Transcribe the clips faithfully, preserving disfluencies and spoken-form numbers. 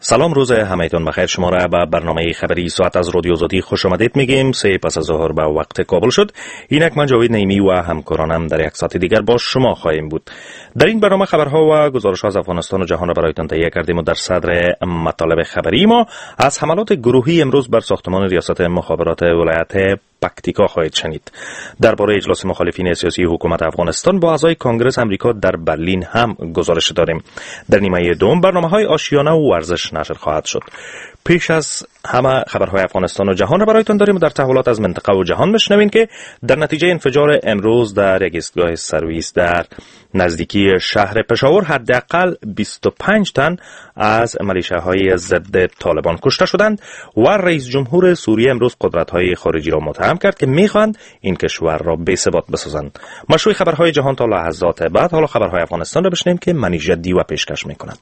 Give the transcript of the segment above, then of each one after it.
سلام، روز همه‌تون بخیر. شما را به برنامه خبری ساعت از رادیو آزادی خوش آمدید میگیم. سه پس از ظهر به وقت کابل شد. اینک من جاوید نعیمی و همکارانم در یک ساعت دیگر با شما خواهیم بود. در این برنامه خبرها و گزارش‌ها از افغانستان و جهان را برایتان تهیه کردیم و در صدر مطالب خبری ما از حملات گروهی امروز بر ساختمان ریاست مخابرات ولایت پکتیکا خواهید شنید. درباره اجلاس مخالفین سیاسی حکومت افغانستان با اعضای کنگره امریکا در برلین هم گزارش داریم. در نیمه دوم برنامه‌های آشیانه و ورزش نشر خواهد شد. پیش از همه خبرهای افغانستان و جهان را برایتان داریم و در تحولات از منطقه و جهان بشنوین که در نتیجه انفجار امروز در یک ایستگاه سرویس در نزدیکی شهر پشاور حداقل بیست و پنج تن از ملیشه‌های ضد طالبان کشته شدند و رئیس جمهور سوریه امروز قدرت‌های خارجی را متهم کرد که می‌خواهند این کشور را بی‌ثبات بسازند. مشروع خبرهای جهان تا لحظات بعد. حالا خبرهای افغانستان را بشنویم که منی جدی و پیشکش می‌کند.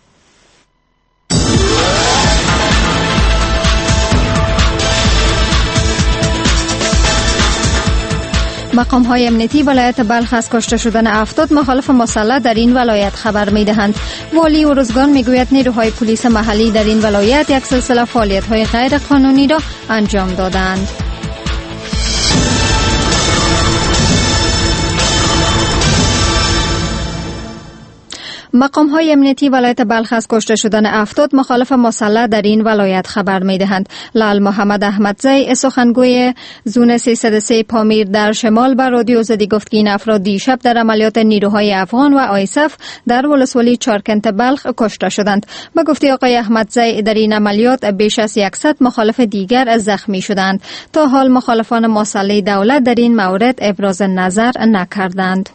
مقام‌های امنیتی ولایت بلخ از کشته شدن هفتاد مخالف مسلح در این ولایت خبر می‌دهند. والی ارزگان می‌گوید نیروهای پلیس محلی در این ولایت یک سلسله فعالیت‌های غیر قانونی را انجام دادند. مقام‌های امنیتی ولایت بلخ از کشته شدن هفتاد مخالف مسلح در این ولایت خبر می‌دهند. لال محمد احمدزی سخنگوی زون سیصد و سه پامیر در شمال به رادیو آزادی گفت که این افراد دیشب در عملیات نیروهای افغان و آیسف در ولسوالی چارکنت بلخ کشته شدند. به گفته آقای احمدزی در این عملیات بیش از صد مخالف دیگر زخمی شدند. تا حال مخالفان مسلح دولت در این مورد ابراز نظر نکردند.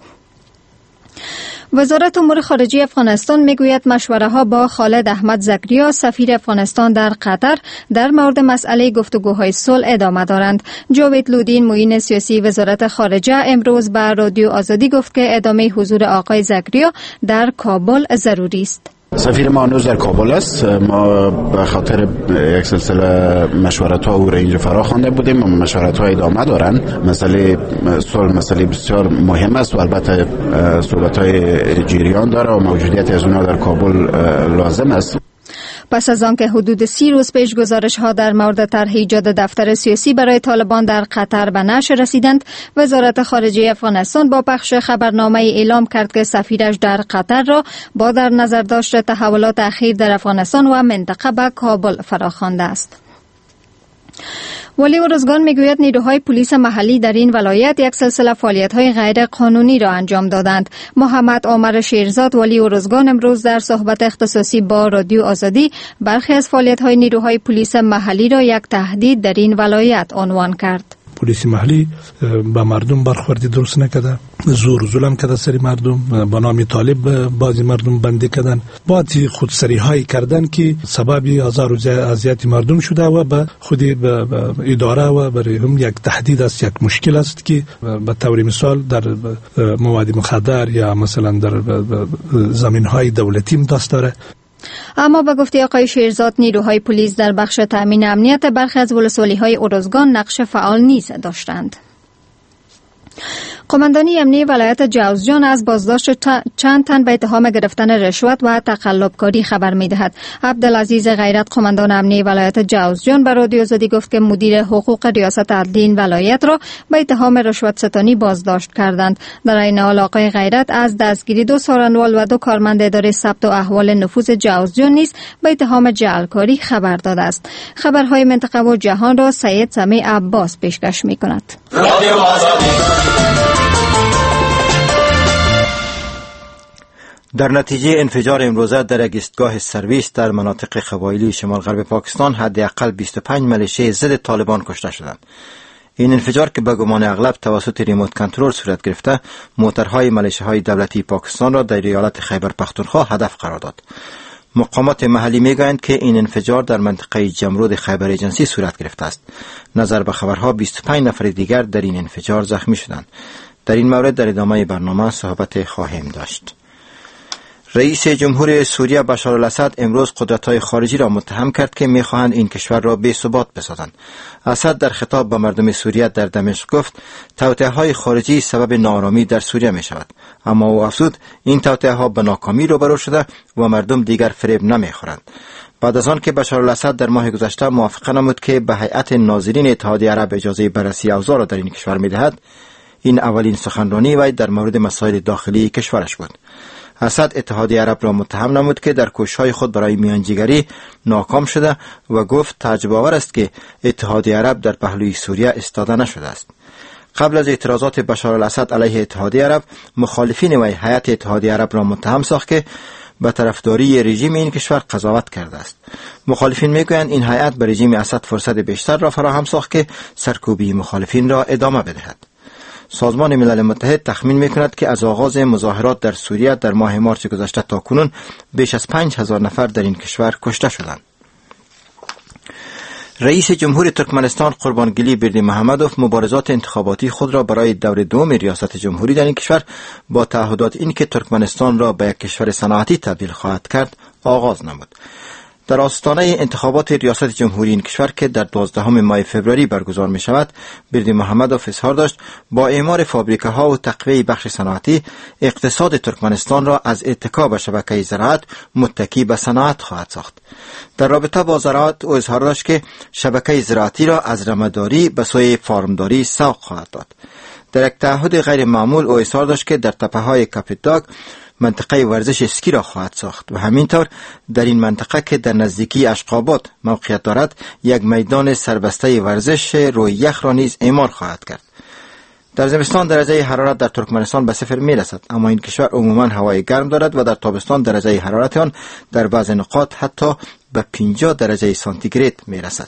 وزارت امور خارجه افغانستان میگوید مشوره ها با خالد احمد زکریا سفیر افغانستان در قطر در مورد مسئله گفتگوهای صلح ادامه دارند. جاوید لودین معین سیاسی وزارت خارجه امروز به رادیو آزادی گفت که ادامه حضور آقای زکریا در کابل ضروری است. سفیر ما هنوز در کابل است. ما به خاطر یک سلسله مشورت ها او را اینجا فرا خوانده بودیم و مشورت ها ادامه دارن. مسئله صلح مسئله بسیار مهم است و البته صحبت های جریان داره و موجودیت از اونها در کابل لازم است. پس از آنکه حدود سی روز پیش گزارش ها در مورد طرح ایجاد دفتر سیاسی برای طالبان در قطر به نشر رسیدند، وزارت خارجه افغانستان با پخش خبرنامه اعلام کرد که سفیرش در قطر را با در نظر داشت تحولات اخیر در افغانستان و منطقه به کابل فراخوانده است. والی ارزگان میگوید نیروهای پلیس محلی در این ولایت یک سلسله فعالیت‌های غیر قانونی را انجام دادند. محمد عمر شیرزاد والی ارزگان امروز در صحبت اختصاصی با رادیو آزادی برخی از فعالیت‌های نیروهای پلیس محلی را یک تهدید در این ولایت عنوان کرد. پلیس محلی با مردم برخوردی درست نکرده، زور ظلم کرده سری مردم، با نام طالب بعضی مردم بندی کردن، بعضی خودسری هایی کردن که سبب آزار و اذیت مردم شده و به خود اداره و برای هم یک تهدید است، یک مشکل است که به طور مثال در مواد مخدر یا مثلا در زمین های دولتی دست داره. اما به گفته آقای شیرزاد نیروهای پلیس در بخش تامین امنیت برخی از ولسوالی‌های ارزگان نقش فعال نیز داشتند. قماندانی امنیتی ولایت جوزجان از بازداشت چند تن به اتهام گرفتن رشوت و تقلبکاری خبر می‌دهد. عبدالعزیز غیرت قماندان امنیتی ولایت جوزجان به رادیو آزادی گفت که مدیر حقوق ریاست عدلی این ولایت را به اتهام رشوت ستانی بازداشت کردند. در این حال آقای غیرت از دستگیری دو سارنوال و دو کارمند اداره ثبت و احوال نفوذ جوزجان نیز به اتهام جعلکاری خبر داده است. خبرهای منطقه و جهان را سید سمیع عباس پیشکش می‌کند. در نتیجه انفجار امروزه در یک ایستگاه سرویس در مناطق قبایلی شمال غرب پاکستان حداقل بیست و پنج ملیشه ضد طالبان کشته شدند. این انفجار که به گمان اغلب توسط ریموت کنترل صورت گرفته، موترهای ملیشه‌های دولتی پاکستان را در ایالت خیبر پختونخوا هدف قرار داد. مقامات محلی میگویند که این انفجار در منطقه جمرود خیبر ایجنسی صورت گرفته است. نظر به خبرها بیست و پنج نفر دیگر در این انفجار زخمی شدند. در این مورد در ادامه برنامه صحبت خواهیم داشت. رئیس جمهور سوریه بشار الاسد امروز قدرت‌های خارجی را متهم کرد که می‌خواهند این کشور را بی‌ثبات بسازند. اسد در خطاب به مردم سوریه در دمشق گفت توطئه‌های خارجی سبب ناآرامی در سوریه می‌شود، اما او افزود این توطئه‌ها به ناکامی روبرو شده و مردم دیگر فریب نمی‌خورند. بعد از آن که بشار الاسد در ماه گذشته موافقه نمود که به هیئت ناظرین اتحادیه عرب اجازه بررسی اوضاع را در این کشور می‌دهد، این اولین سخنرانی وی در مورد مسائل داخلی کشورش بود. اسد اتحادیه عرب را متهم نمود که در کوشش‌های خود برای میانجیگری ناکام شده و گفت تعجب آور است که اتحادیه عرب در پهلوی سوریه ایستاده نشده است. قبل از اعتراضات بشار الاسد علیه اتحادیه عرب، مخالفین وی هیئت اتحادیه عرب را متهم ساخت که به طرفداری رژیم این کشور قضاوت کرده است. مخالفین میگویند این هیئت به رژیم اسد فرصت بیشتر را فراهم ساخت که سرکوبی مخالفین را ادامه بدهد. سازمان ملل متحد تخمین میکند که از آغاز مظاهرات در سوریه در ماه مارس گذشته تا کنون بیش از پنج هزار نفر در این کشور کشته شدند. رئیس جمهور ترکمنستان قربانگلی بردیمحمدوف مبارزات انتخاباتی خود را برای دور دوم ریاست جمهوری در این کشور با تعهدات این که ترکمنستان را به یک کشور صنعتی تبدیل خواهد کرد آغاز نمود. در آستانه انتخابات ریاست جمهوری این کشور که در دوازدهم ماه فوریه برگزار می شود، بردیمحمدوف اظهار داشت با اعمار فابریکه ها و تقویت بخش صنعتی، اقتصاد ترکمنستان را از اتکا به شبکه زراعت متکی به صنعت خواهد ساخت. در رابطه با زراعت او اظهار داشت که شبکه زراعتی را از رمه‌داری به سوی فارمداری سوق خواهد داد. در یک تعهد غیر معمول او اظهار داشت که در تپه‌های کاپیتاگ منطقه ورزش اسکی را خواهد ساخت و همینطور در این منطقه که در نزدیکی اشقابات موقعیت دارد یک میدان سربسته ورزش روی یخ را نیز اعمار خواهد کرد. در زمستان درجه حرارت در ترکمنستان به صفر می رسد، اما این کشور عموما هوای گرم دارد و در تابستان درجه حرارت آن در بعض نقاط حتی به پنجاه درجه سانتیگراد می رسد.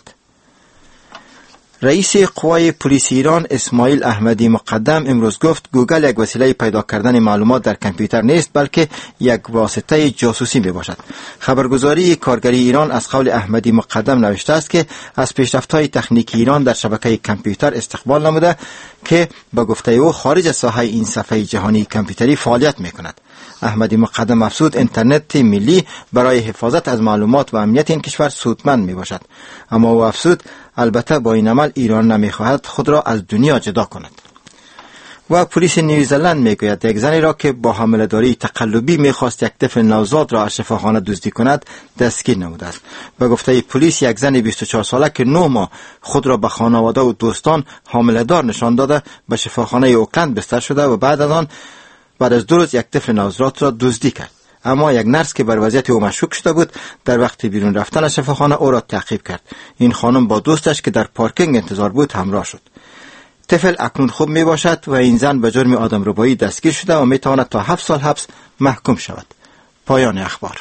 رئیس قوای پلیس ایران اسماعیل احمدی مقدم امروز گفت گوگل یک وسیله پیدا کردن معلومات در کامپیوتر نیست بلکه یک واسطه جاسوسی می باشد. خبرگزاری کارگری ایران از قول احمدی مقدم نوشته است که از پیشرفت‌های تکنیکی ایران در شبکه کامپیوتر استقبال نموده که به گفته او خارج از ساحه این صفحه جهانی کامپیوتری فعالیت می کند. احمدی مقدم افزود اینترنت ملی برای حفاظت از معلومات و امنیت این کشور سودمند می باشد، اما او افزود البته با این عمل ایران نمی خواهد خود را از دنیا جدا کند. و پلیس نیوزلند می گوید یک زنی را که با حامله‌داری تقلبی می خواست یک طفل نوزاد را از شفاخانه دزدی کند دستگیر نموده است. به گفته پلیس یک زن بیست و چهار ساله که نه ماه خود را به خانواده و دوستان حامله‌دار نشان داده به شفاخانه اوکلند بستر شده و بعد از آن بعد از دو روز یک طفل نوزاد را دزدی کرد. اما یک نرس که بر وضعیت او مشکوک شده بود در وقت بیرون رفتن از شفاخانه او را تعقیب کرد. این خانم با دوستش که در پارکینگ انتظار بود همراه شد. طفل اکنون خوب می باشد و این زن به جرم آدمربایی دستگیر شده و می تواند تا هفت سال حبس محکوم شود. پایان اخبار.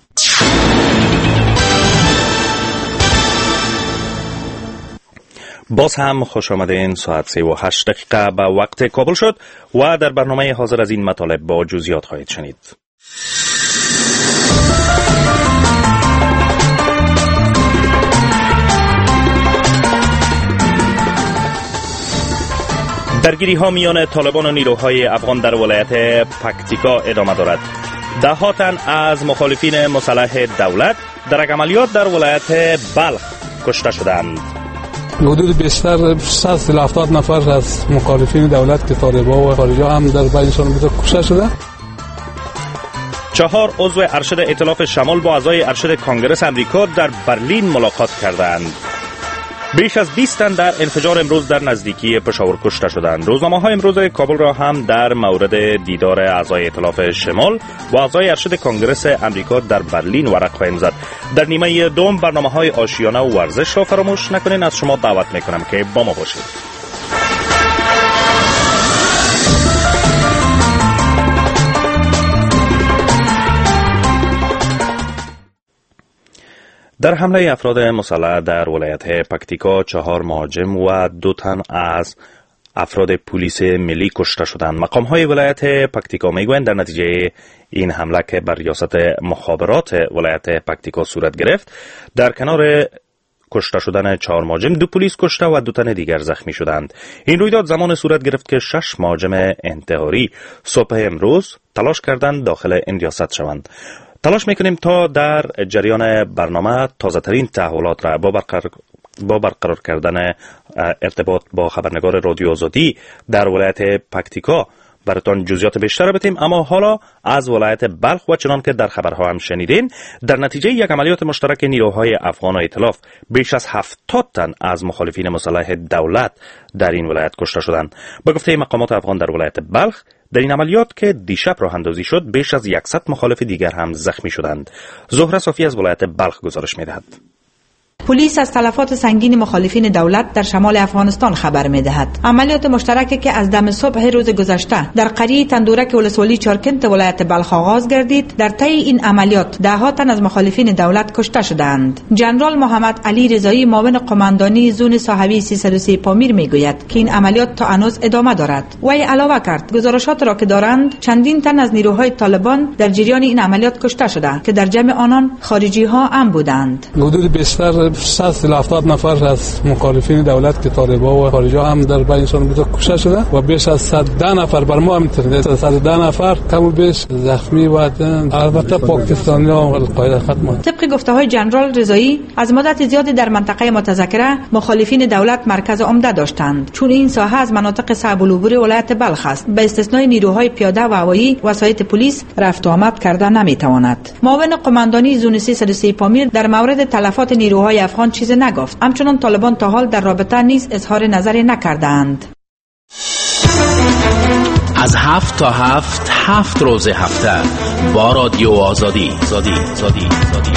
باز هم خوش آمدین. ساعت سه و هشت دقیقه به وقت کابل شد و در برنامه حاضر از این مطالب با جزئیات خواهید شنید. درگیری ها میان طالبان و نیروهای افغان در ولایت پکتیکا ادامه دارد. ده تن از مخالفین مسلح دولت در یک عملیات در ولایت بلخ کشته شدند. حدود بیشتر صد تا هفتاد نفر از مخالفین دولت که طالبان و خارجی هم در بینشان بوده کشته شده. چهار عضو ارشد ائتلاف شمال با اعضای ارشد کانگرس امریکا در برلین ملاقات کردند. بیش از بیست تن در انفجار امروز در نزدیکی پشاور کشته شدند. روزنامه‌های امروز کابل را هم در مورد دیدار اعضای ائتلاف شمال و اعضای ارشد کانگرس امریکا در برلین ورق خواهیم زد. در نیمه دوم برنامه‌های آشیانه و ورزش را فراموش نکنین. از شما دعوت می‌کنم که با ما باشید. در حمله افراد مسلح در ولایت پکتیکا چهار مهاجم و دو تن از افراد پلیس ملی کشته شدند. مقام‌های ولایت پکتیکا میگویند در نتیجه این حمله که بر ریاست مخابرات ولایت پکتیکا صورت گرفت، در کنار کشته شدن چهار مهاجم دو پلیس کشته و دو تن دیگر زخمی شدند. این رویداد زمان صورت گرفت که شش مهاجم انتحاری صبح امروز تلاش کردند داخل این ریاست شوند. تلاش میکنیم تا در جریان برنامه تازه ترین تحولات را با برقرار, با برقرار کردن ارتباط با خبرنگار رادیو آزادی در ولایت پکتیکا براتان جزئیات بیشتر بتیم. اما حالا از ولایت بلخ و چنان که در خبرها هم شنیدین، در نتیجه یک عملیات مشترک نیروهای افغان و ائتلاف بیش از هفتاد تن از مخالفین مسلح دولت در این ولایت کشته شدند. با گفته مقامات افغان در ولایت بلخ، در این عملیات که دیشب راه اندازی شد، بیش از صد مخالف دیگر هم زخمی شدند. زهره صافی از ولایت بلخ گزارش می‌دهد. پلیس از تلفات سنگین مخالفین دولت در شمال افغانستان خبر می‌دهد. عملیات مشترکی که از دم صبح روز گذشته در قریه تندورک ولسوالی چارکنت ولایت بلخ آغاز گردید، در طی این عملیات ده ها تن از مخالفین دولت کشته شدند. جنرال محمد علی رضایی، معاون قماندانی زون ساحوی سیصد و سه پامیر میگوید که این عملیات تا هنوز ادامه دارد. وی علاوه کرد گزارشات را که دارند، چندین تن از نیروهای طالبان در جریان این عملیات کشته شده که در جمع آنان خارجی ها هم بودند. حدود بیشتر صد تا هفتاد نفر از مخالفین دولت که طالبان و خارجی هم در بینشان بوده کشته شده و بیش از صد و ده نفر بر ما هم صد و ده نفر کم و بیش زخمی و البته پاکستانی‌ها و القاعده ختم. طبق گفته‌های جنرال رضایی، از مدت زیادی در منطقه متذکره مخالفین دولت مرکز عمده داشتند، چون این ساحه از مناطق صعب العبور ولایت بلخ است. به استثنای نیروهای پیاده و هوایی، وسایط پلیس رفت و آمد کرده نمی‌تواند. معاون قماندانی زون سیصد و سه پامیر در مورد تلفات نیروهای افغان چیز نگفت. همچنان طالبان تا حال در رابطه نیز اظهار نظری نکردند. از هفت تا هفت هفت روز هفته با رادیو آزادی زادی زادی زادی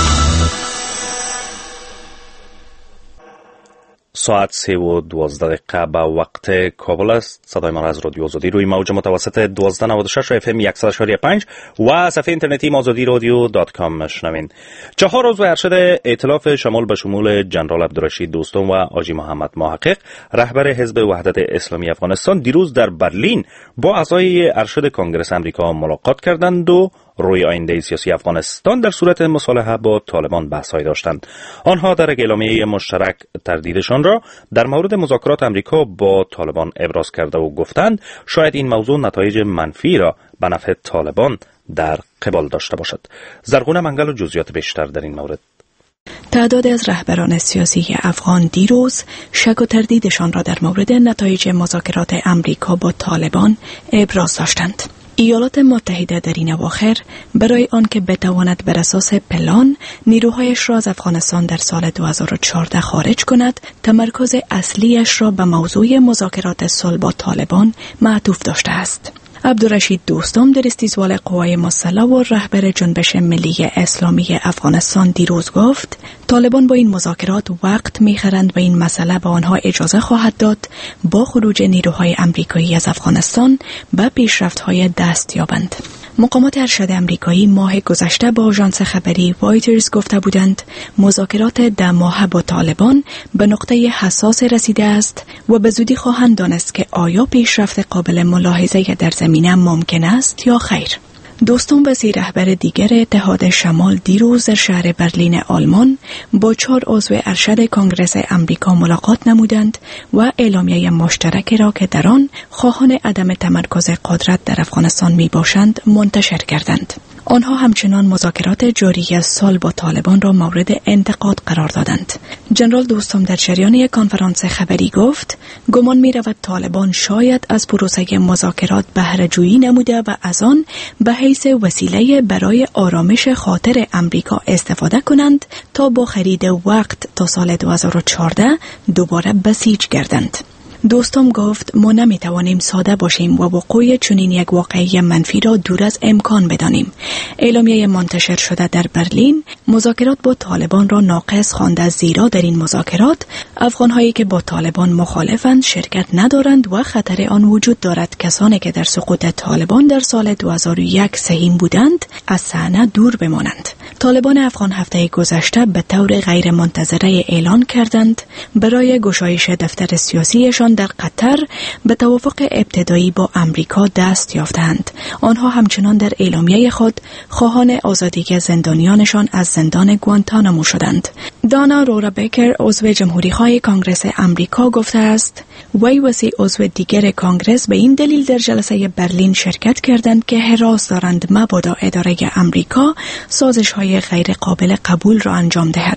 ساعت سه و دوازده دقیقه به وقت کابل است. صدای ما از رادیو آزادی روی موج متوسط دوازده نود و شش اف ام صد و شش و پنج و صفحه اینترنتی آزادی رادیو دات کام میشنوین. چهار عضو ارشد ائتلاف شمال به شمول جنرال عبدالرشید دوستم و حاجی محمد محقق، رهبر حزب وحدت اسلامی افغانستان، دیروز در برلین با اعضای ارشد کنگره آمریکا ملاقات کردند و روی آینده سیاسی افغانستان در صورت مصالحه با طالبان بحث‌هایی داشتند. آنها در اعلامیه مشترک تردیدشان را در مورد مذاکرات آمریکا با طالبان ابراز کرده و گفتند شاید این موضوع نتایج منفی را به نفع طالبان در قبال داشته باشد. زرغونه منگل و جزئیات بیشتر در این مورد. تعداد از رهبران سیاسی افغان دیروز شک و تردیدشان را در مورد نتایج مذاکرات آمریکا با طالبان ابراز داشتند. ایالات متحده در این اواخر برای آنکه بتواند بر اساس پلان نیروهایش را از افغانستان در سال دو هزار و چهارده خارج کند، تمرکز اصلیش را به موضوع مذاکرات صلح با طالبان معطوف داشته است. عبدالرشید دوستم در استیزوال قوای مسلح و رهبر جنبش ملی اسلامی افغانستان دیروز گفت طالبان با این مذاکرات وقت می‌خرند و این مسئله به آنها اجازه خواهد داد با خروج نیروهای آمریکایی از افغانستان به پیشرفت‌های دست یابند. مقامات ارشد آمریکایی ماه گذشته با آژانس خبری وایترز گفته بودند مذاکرات ده ماهه با طالبان به نقطه حساس رسیده است و به زودی خواهند دانست که آیا پیشرفت قابل ملاحظه در زمینه ممکن است یا خیر. دوستم وزیر رهبر دیگر اتحاد شمال دیروز در شهر برلین آلمان با چهار عضو ارشد کنگره آمریکا ملاقات نمودند و اعلامیه مشترک را که در آن خواهان عدم تمرکز قدرت در افغانستان می باشند منتشر کردند. آنها همچنان مذاکرات جاری از سال با طالبان را مورد انتقاد قرار دادند. جنرال دوستم در جریان یک کنفرانس خبری گفت گمان می رود طالبان شاید از پروسه مذاکرات بهره جویی نموده و از آن به حیث وسیله برای آرامش خاطر امریکا استفاده کنند تا با خرید وقت تا سال دو هزار و چهارده دوباره بسیج گردند. دوستم گفت ما نمیتوانیم ساده باشیم و وقوع چنین یک واقعه منفی را دور از امکان بدانیم. اعلامیه منتشر شده در برلین مذاکرات با طالبان را ناقص خوانده، زیرا در این مذاکرات افغانهایی که با طالبان مخالفند شرکت ندارند و خطر آن وجود دارد کسانی که در سقوط طالبان در سال دو هزار و یک سهیم بودند از صحنه دور بمانند. طالبان افغان هفته گذشته به طور غیر منتظره اعلان کردند برای گشایش دفتر سیاسیشان در قطر به توافق ابتدایی با امریکا دست یافتند. آنها همچنان در اعلامیه خود خواهان آزادی زندانیانشان از زندان گوانتانامو شدند. دانا رورا بیکر عضو جمهوری‌خواه کنگره امریکا گفته است وی و سه عضو دیگر کنگره به این دلیل در جلسه برلین شرکت کردند که حراس دارند مبادا اداره امریکا سازش‌های غیر قابل قبول را انجام دهد.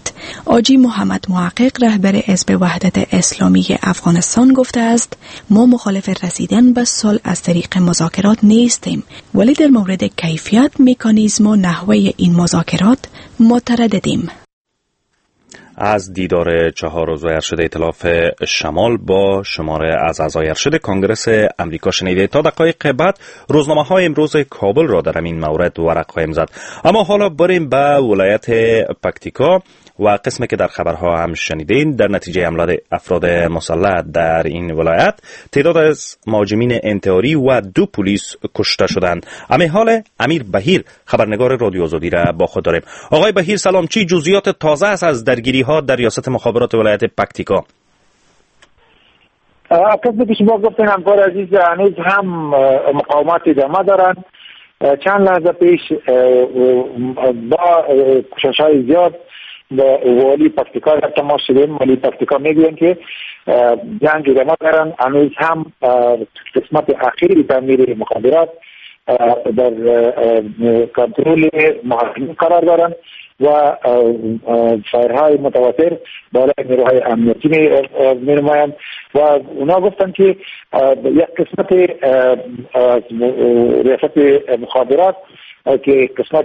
آجی محمد محقق رهبر حزب وحدت اسلامی افغانستان گفته است ما مخالف رسیدن به صلح از طریق مذاکرات نیستیم، ولی در مورد کیفیت، مکانیزم و نحوه این مذاکرات مترددیم. از دیدار چهار عضو ارشد ائتلاف شمال با شماره از اعضای ارشد کنگرس امریکا شنیده. تا دقایق بعد روزنامه‌های امروز کابل را در این مورد ورق خواهیم زد. اما حالا بریم به ولایت پکتیکا و قسمی که در خبرها هم شنیدین. در نتیجه حمله افراد مسلح در این ولایت تعداد از مهاجمین انتحاری و دو پلیس کشته شدند. اما حال امیر بهیر خبرنگار رادیو آزادی را با خود داریم. آقای بهیر سلام، چی جزئیات تازه است از درگیری ها در ریاست مخابرات ولایت پکتیکا؟ قسمی که شما گفتین همکار عزیز، هنوز هم مقاومت ادامه دارند. چند لحظه پیش با کوشش‌های زیاد والی پکتیکا را تماس شدیم. والی پکتیکا میگوین که جنگ ادامه دارن. هنوز هم قسمت اخیری تعمیر مخابرات در کنترل مهاجمین قرار دارن و فایرهای متواتر بالای نیروهای امنیتی می نمایند و اونا گفتن که یک قسمت ریاست مخابرات که قسمت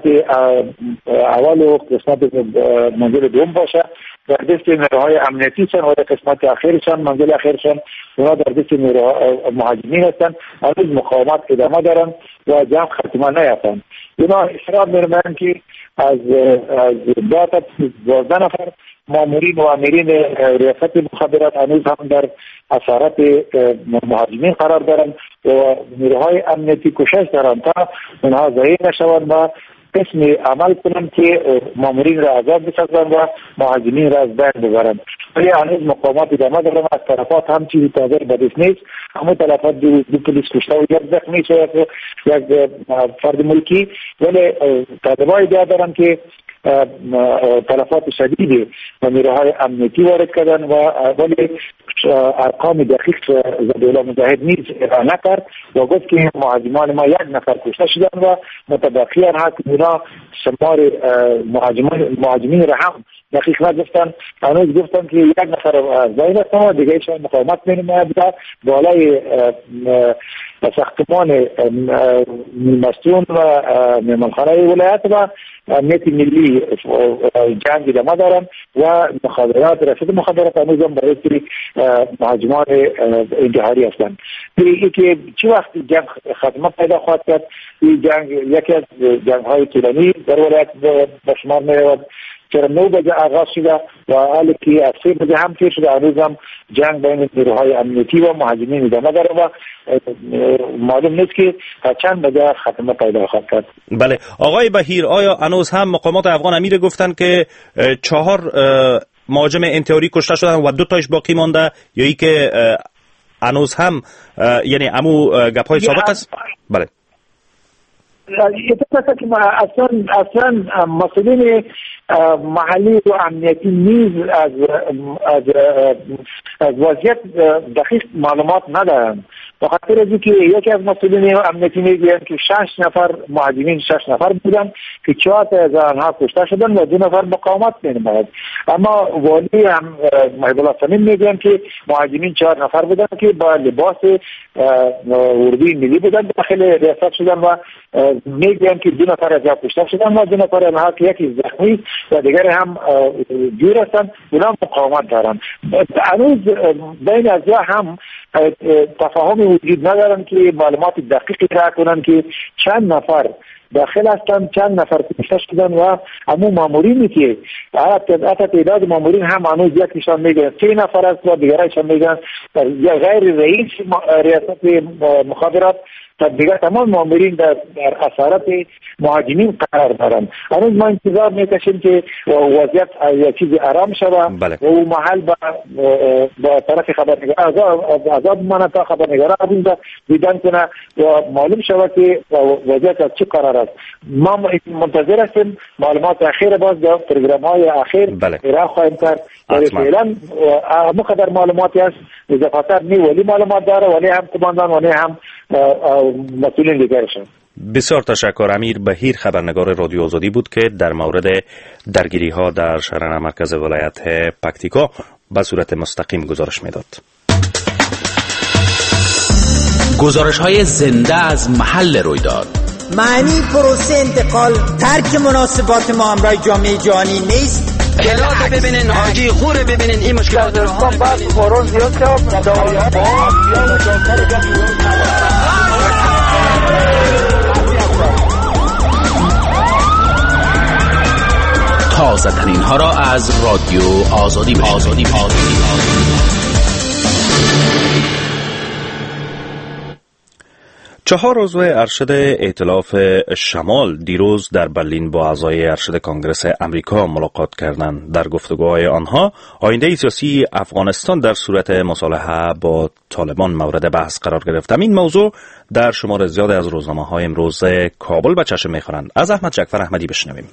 اول و قسمت منزل دوم باشه در دست نیروهای امنیتی شن و در قسمت اخیرشان منزل اخیرشان اونا در دست نیروهای مهاجمین هستن. هنوز مقاومت ادامه دارن و جنگ ختمه نیافتن. اونا اصرار می‌کنند که از از دوازده نفر مامورین و امیرین ریاست مخابرات هنوز هم در اسارت مهاجمین قرار دارند و نیروهای امنیتی کوشش دارند تا اونها ضعیف نشوند و قسمی عمل کنند که مامورین را آزاد بسازند و مهاجمین را از بین ببرند. ولی هنوز مقاومت ادامه دارند. از طرفات هم چیزی تازه به دست نیست. همون طرفات دو, دو پلیس کشته و یک زخمی شده، یک فرد ملکی، ولی طالبان ادعا دارند که تلفات شدیدی و نیروهای امنیتی وارد کردن و ولی ارقام دقیق زبیلا مجاهد نیز ارائه نکرد و گفت که مهاجمان ما یک نفر کشته شدن و متبقیان ها که اونا شمار مهاجمین را هم دقیق نگفتن. هنوز گفتن که یک نفر ضعیف است و دیگه ایشان مقاومت می‌نماید و بالای ساختمان مستون و مهمانخانه ولایت و امنیت ملی جنگ ادامه دارن و مخابرات رسید مخابرات هنوز هم برای مهاجمان انتحاری هستند. این که چی وقت جنگ ختمه پیدا خواهد کرد؟ این جنگ یکی از جنگ های طولانی در ولایت به شمار می‌رود. چرا نو بجه آغاز شده و حالی که از سه بجه هم تیر شده. هنوز هم جنگ بین نیروهای امنیتی و مهاجمین ادامه داره و معلوم نیست که تا چند بجه ختمه پیدا خواهد کرد. بله آقای بهیر، آیا هنوز هم مقامات افغان امیر گفتن که چهار مهاجم انتحاری کشته شدن و دو تایش باقی مانده یا ای که هنوز هم یعنی امو گپ‌های سابق است؟ بله اتفاقا که اصلا اصلا مسئولین محلی و امنیتی نیز از از از وضعیت دقیق معلومات ندارند. به خاطر از اینکه یکی از مسئولین امنیتی میگویند که شش نفر مهاجمین شش نفر بودند که چهار تا از آنها کشته شدند و دو نفر مقاومت می‌نمودند. اما والی هم محب الله صمیم میگویند که مهاجمین چهار نفر بودند که با لباس اردوی ملی بودند داخل ریاست شدند و میگویند که دو نفر از کشته شدند و دو نفر آنها که یکی زخمی و دیگر هم دور هستند اونا مقاومت دارند. هنوز بین از هم تفاهمی وجود ندارن که معلومات دقیقی را کنن که چند نفر داخل هستند، چند نفر کشته شدن و همون مامورینی که حتی تعداد مامورین هم هنوز یکیشان میگن سه نفر است و دیگرشان میگن غیر رئیس ریاست مخابرات تا دیگر تمام مامورین در, در اسارت مهاجمین قرار دارند. هنوز ما انتظار میکشیم که وضعیت یک چیزی آرام شود بله. و اون محل با, با طرف خبرنگار آزاد مانه تا خبرنگار اینجا دیدن کنه و معلوم شود که وضعیت از چه قرار است. ما منتظر هستیم معلومات اخیر باز در پروگرام های اخیر بله. ارائه خواهیم کرد. فعلا مقدر معلوماتی است اضافه‌تر نی ولی معلومات داره ولی هم کماندان ولی هم مسئولین دیگرشون. بسیار تشکر. امیر بهیر خبرنگار رادیو آزادی بود که در مورد درگیری ها در شهر مرکز ولایت پکتیکا به صورت مستقیم گزارش میداد. گزارش های زنده از محل رویداد. معنی پروسه انتقال ترک مناسبات ما همراه جامعه جهانی نیست. هلال ببینین، حاجی خوره ببینین، این مشکل داره. بعد قرار زیاد تازه ترین ها را از رادیو آزادی آزادی آزادی چهار عضو ارشد ائتلاف شمال دیروز در برلین با اعضای ارشد کنگره امریکا ملاقات کردند. در گفتگوهای آنها آینده سیاسی افغانستان در صورت مصالحه با طالبان مورد بحث قرار گرفت. این موضوع در شمار زیادی از روزنامه‌های امروز کابل به چشم می‌خورند. از احمد جعفر احمدی بشنویم.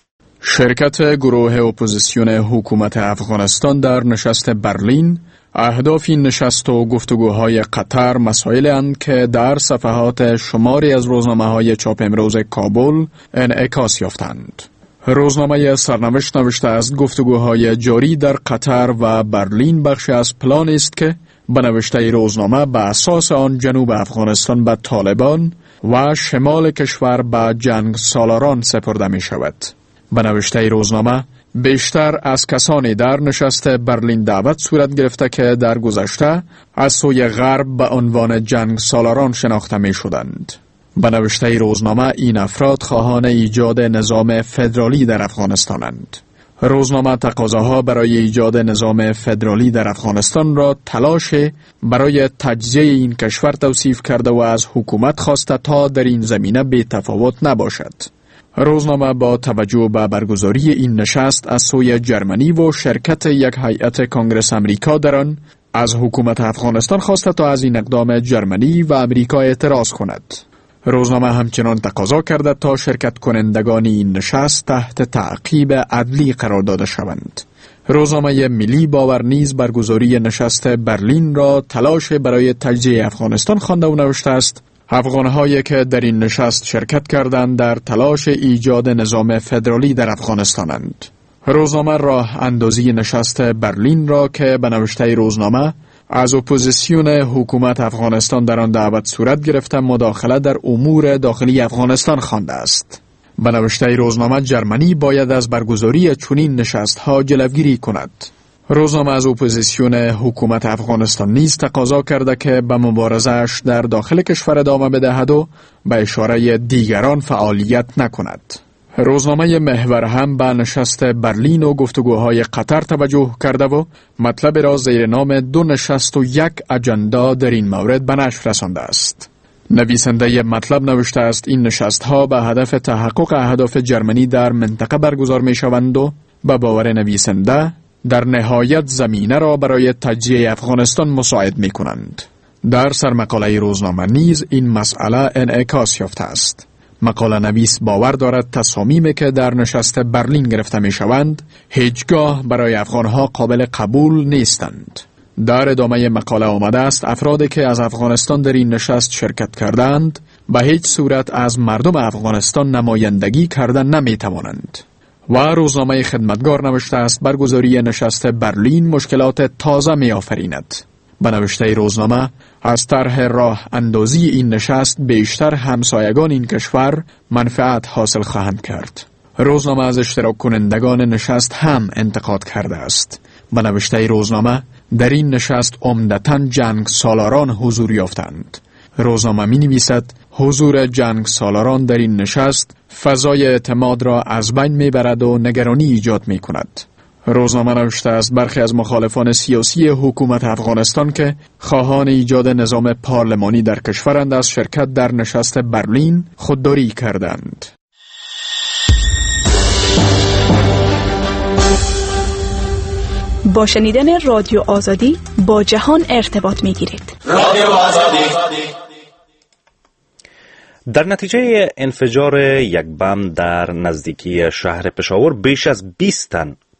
شرکت گروه اپوزیسیون حکومت افغانستان در نشست برلین، اهداف این نشست و گفتگوهای قطر مسائلی اند که در صفحات شماری از روزنامه‌های چاپ امروز کابل انعکاس یافتند. روزنامه سرنوشت نوشته است گفتگوهای جاری در قطر و برلین بخشی از پلان است که به نوشته روزنامه به اساس آن جنوب افغانستان به طالبان و شمال کشور به جنگ سالاران سپرده می شود. به نوشته روزنامه بیشتر از کسانی در نشست برلین دعوت صورت گرفته که در گذشته از سوی غرب به عنوان جنگ سالاران شناخته می شدند. به نوشته روزنامه این افراد خواهان ایجاد نظام فدرالی در افغانستانند. روزنامه تقاضاها برای ایجاد نظام فدرالی در افغانستان را تلاش برای تجزیه این کشور توصیف کرده و از حکومت خواسته تا در این زمینه بی تفاوت نباشد. روزنامه با توجه به برگزاری این نشست از سوی جرمنی و شرکت یک هیئت کنگره امریکا در آن از حکومت افغانستان خواسته تا از این اقدام جرمنی و امریکا اعتراض کند. روزنامه همچنان تقاضا کرده تا شرکت کنندگان این نشست تحت تعقیب عدلی قرار داده شوند. روزنامه ملی باور نیز برگزاری نشست برلین را تلاش برای تجزیه افغانستان خوانده و نوشته است افغان‌هایی که در این نشست شرکت کردند در تلاش ایجاد نظام فدرالی در افغانستانند. روزنامه راه اندازی نشست برلین را که به نوشته روزنامه از اپوزیسیون حکومت افغانستان در آن دعوت صورت گرفته مداخله در امور داخلی افغانستان خوانده است. به نوشته روزنامه جرمنی باید از برگزاری چنین نشست‌ها جلوگیری کند. روزنامه از اپوزیسیون حکومت افغانستان نیز تقاضا کرده که به مبارزه‌اش در داخل کشور ادامه بدهد و به اشاره دیگران فعالیت نکند. روزنامه محور هم به نشست برلین و گفتگوهای قطر توجه کرده و مطلب را زیر نام دو نشست و یک اجندا در این مورد به نشر رسانده است. نویسنده مطلب نوشته است این نشست‌ها به هدف تحقق اهداف جرمنی در منطقه برگزار می شوند و به باور نویسنده در نهایت زمینه را برای تجزیه افغانستان مساعد می کنند. در سرمقاله روزنامه نیز این مسئله انعکاس یافته است. مقاله نویس باور دارد تصامیمی که در نشست برلین گرفته می شوند هیچگاه برای افغانها قابل قبول نیستند. در ادامه مقاله آمده است افرادی که از افغانستان در این نشست شرکت کردند به هیچ صورت از مردم افغانستان نمایندگی کردن نمی توانند. و روزنامه خدمتگار نوشته است برگزاری نشست برلین مشکلات تازه می آفریند. به نوشته روزنامه از طرح راه اندازی این نشست بیشتر همسایگان این کشور منفعت حاصل خواهند کرد. روزنامه از اشتراک کنندگان نشست هم انتقاد کرده است. به نوشته روزنامه در این نشست عمدتاً جنگ سالاران حضور یافتند. روزنامه می نویسد حضور جنگ سالاران در این نشست فضای اعتماد را از بین می برد و نگرانی ایجاد می کند. روزنامه نوشته است برخی از مخالفان سیاسی حکومت افغانستان که خواهان ایجاد نظام پارلمانی در کشورند از شرکت در نشست برلین خودداری کردند. با شنیدن رادیو آزادی با جهان ارتباط می گیرید. رادیو آزادی. در نتیجه انفجار یک بم در نزدیکی شهر پشاور بیش از بیست تن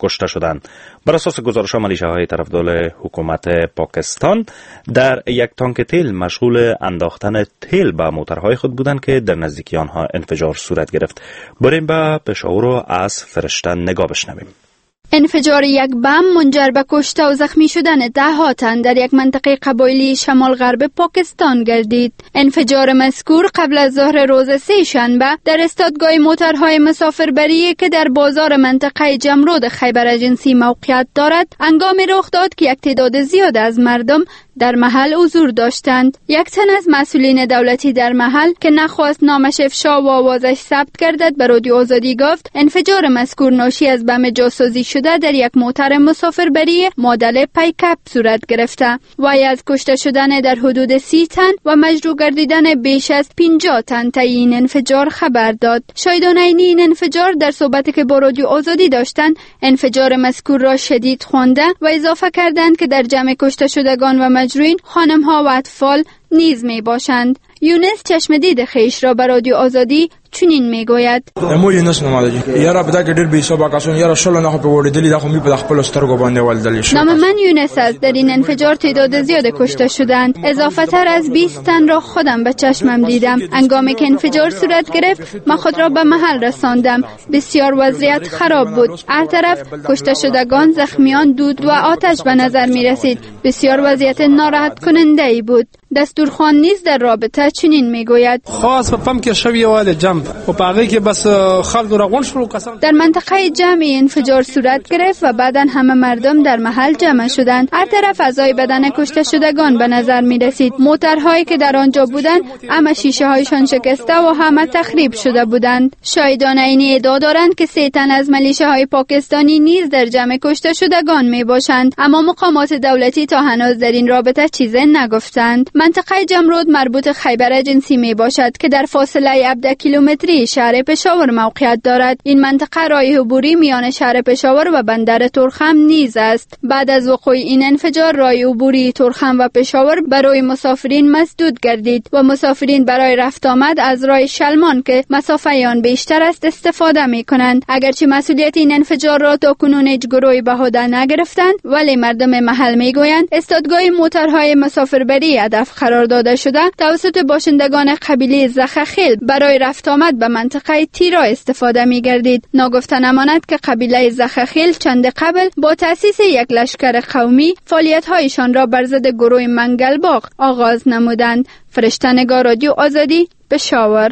کشته شدند. بر اساس گزارش ملیشه‌های طرفدار حکومت پاکستان در یک تانک تیل مشغول انداختن تیل به موترهای خود بودند که در نزدیکی آنها انفجار صورت گرفت. بریم به پشاور و از فرشته نگاه بشنویم. انفجار یک بم منجر به کشته و زخمی شدن ده ها تن در یک منطقه قبایلی شمال غرب پاکستان گردید. انفجار مذکور قبل از ظهر روز سه شنبه در استادگاه موترهای مسافربری که در بازار منطقه جمرود خیبرجنسی موقعیت دارد هنگامی رخ داد که یک تعداد زیاد از مردم در محل حضور داشتند. یک تن از مسئولین دولتی در محل که نخواست نامش افشا و آوازش ثبت گردد به رادیو آزادی گفت انفجار مذکور ناشی از بم جاسوسی شده در یک موتر مسافربری مدل پیکاپ صورت گرفته. وی از کشته شدن در حدود سی تن و مجروح گردیدن بیش از پنجاه تن طی این انفجار خبر داد. شاهدان عینی این انفجار در صحبتی که با رادیو آزادی داشتند انفجار مذکور را شدید خوانده و اضافه کردند که در جمع کشته شدگان و مجروحین خانم‌ها و اطفال نیز می باشند. یونس چشمدید خیش را به رادیو آزادی چنین میگوید: مو یونس نماده یارا بدا که ډیر بي سبا کسون یارا شل نه په وړي دلی دا خو می په خپل سترګو باندې ولدل شو. نام من یونس است. در این انفجار تعداد زیاد کشته شدند. اضافه تر از بیست تن را خودم به چشمم دیدم. هنگامی که انفجار صورت گرفت من خود را به محل رساندم. بسیار وضعیت خراب بود. هر طرف کشته شدگان، زخمیان، دود و آتش به نظر می رسید. بسیار وضعیت ناراحت کننده ای بود. دستورخوان نیز در رابطه چنین میگوید: خاص په پم کې شوی واله جنب او پاغه کې بس خلک را غون شروع کسان. در منطقه جمع انفجار صورت گرفت و بعداً همه مردم در محل جمع شدند. هر طرف اعضای بدن کشته شدگان به نظر می رسید. موترهایی که در آنجا بودند همه شیشه هایشان شکسته و همه تخریب شده بودند. شاهدان عینی ادعا دارند که سه تن از ملیشه‌های پاکستانی نیز در جمع کشته شدگان می باشند، اما مقامات دولتی تا هنوز در این رابطه چیزی نگفتند. منطقه جمرود مربوط خیبرجنسی می باشد که در فاصله هفده کیلومتری شهر پشاور موقعیت دارد. این منطقه راه عبوری میان شهر پشاور و بندر ترخم نیز است. بعد از وقوع این انفجار راه عبوری ترخم و پشاور برای مسافرین مسدود گردید و مسافرین برای رفت آمد از راه شلمان که مسافه آن بیشتر است استفاده می کنند. اگرچه مسئولیت این انفجار را تا کنون هیچ گروهی به عهده نگرفتند، ولی مردم محل می گویند استادگاه موترهای مسافربری هدف قرار داده شده توسط باشندگان قبیله زخخیل برای رفت آمد به منطقه تیرا استفاده می گردید. ناگفته نماند که قبیله زخخیل چند قبل با تأسیس یک لشکر قومی فعالیت هایشان را بر ضد گروه منگلباغ آغاز نمودند. فرشته نگاه، رادیو آزادی، پشاور.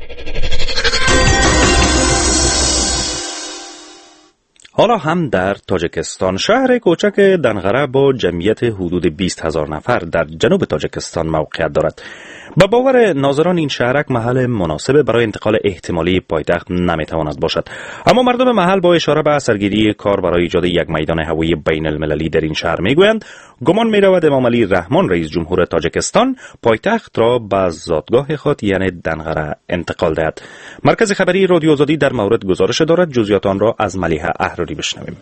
حالا هم در تاجیکستان شهر کوچک دنغره با جمعیت حدود بیست هزار نفر در جنوب تاجیکستان موقعیت دارد. با باور ناظران این شهرک محل مناسب برای انتقال احتمالی پایتخت نمیتواند باشد، اما مردم محل با اشاره به سرگیری کار برای ایجاد یک میدان هوایی بین المللی در این شهر میگویند گمان میرود امام علی رحمان رئیس جمهور تاجیکستان پایتخت را به زادگاه خود یعنی دنغره انتقال دهد. مرکز خبری رادیو آزادی در مورد گزارش دارد. جزئیات آن را از ملیحه احراری بشنویم.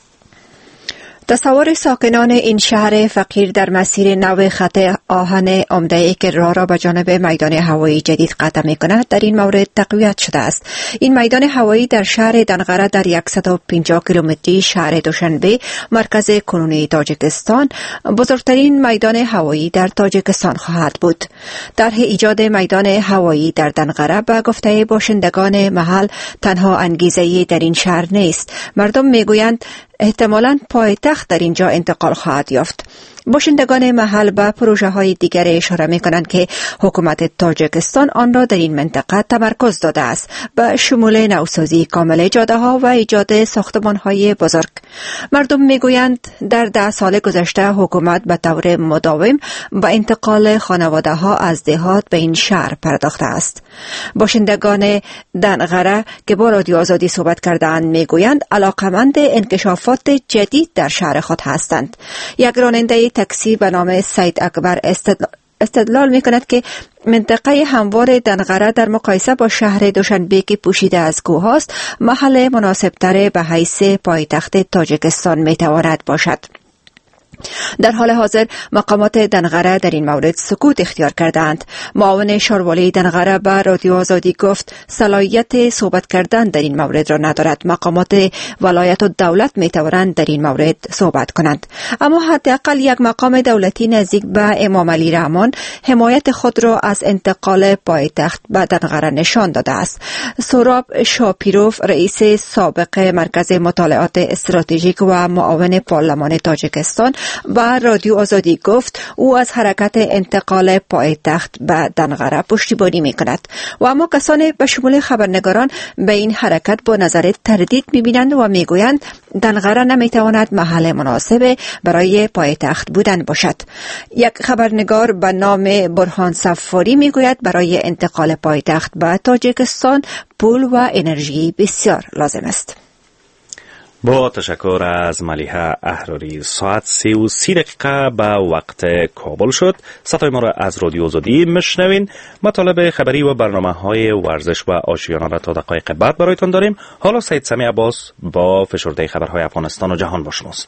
تصور ساکنان این شهر فقیر در مسیر نو خط آهن عمده‌ای که راه را به جانب میدان هوایی جدید قطع می‌کند در این مورد تقویت شده است. این میدان هوایی در شهر دنغره در صد و پنجاه کیلومتری شهر دوشنبه مرکز کنونی تاجیکستان بزرگترین میدان هوایی در تاجیکستان خواهد بود. طرح ایجاد میدان هوایی در دنغره به گفته باشندگان محل تنها انگیزه‌ای در این شهر نیست. مردم میگویند احتمالاً پایتخت در اینجا انتقال خواهد یافت. باشندگان محل به پروژه های دیگر اشاره می کنند که حکومت تاجیکستان آن را در این منطقه تمرکز داده است، به شمول نوسازی کامل جاده ها و ایجاد ساختمان های بزرگ. مردم می گویند در ده سال گذشته حکومت به طور مداوم به انتقال خانواده ها از دهات به این شهر پرداخته است. باشندگان دنغره که با رادیو آزادی صحبت کردند می گویند علاقمند انکشافات جدید در شهر خود هستند. یک راننده تاکسی به نام سید اکبر استدلال, استدلال می کند که منطقه هموار دنغره در مقایسه با شهر دوشنبه که پوشیده از کوه است محل مناسبتر به حیث پایتخت تاجیکستان می تواند باشد. در حال حاضر مقامات دنغره در این مورد سکوت اختیار کردند. معاون شاروالی دنغره به رادیو آزادی گفت صلاحیت صحبت کردن در این مورد را ندارد. مقامات ولایت و دولت می توانند در این مورد صحبت کنند. اما حداقل یک مقام دولتی نزدیک به امام علی رحمان حمایت خود را از انتقال پایتخت به دنغره نشان داده است. سوراب شاپیروف رئیس سابق مرکز مطالعات استراتژیک و معاون پارلمان تاجیکستان با رادیو آزادی گفت او از حرکت انتقال پایتخت به دنغره پشتیبانی می‌کند و اما کسانی به شمول خبرنگاران به این حرکت با نظر تردید می‌بینند و می‌گویند دنغره نمی‌تواند محل مناسب برای پایتخت بودن باشد. یک خبرنگار به نام برهان صفاری می‌گوید برای انتقال پایتخت به تاجیکستان پول و انرژی بسیار لازم است. با تشکر از ملیحه احراری. ساعت سی و سی دقیقه به وقت کابل شد. صدای ما را از رادیو آزادی مشنوین. مطالب خبری و برنامه های ورزش و آشیانه را تا دقایق بعد برایتان داریم. حالا سید سمی عباس با فشرده خبرهای افغانستان و جهان با شماست.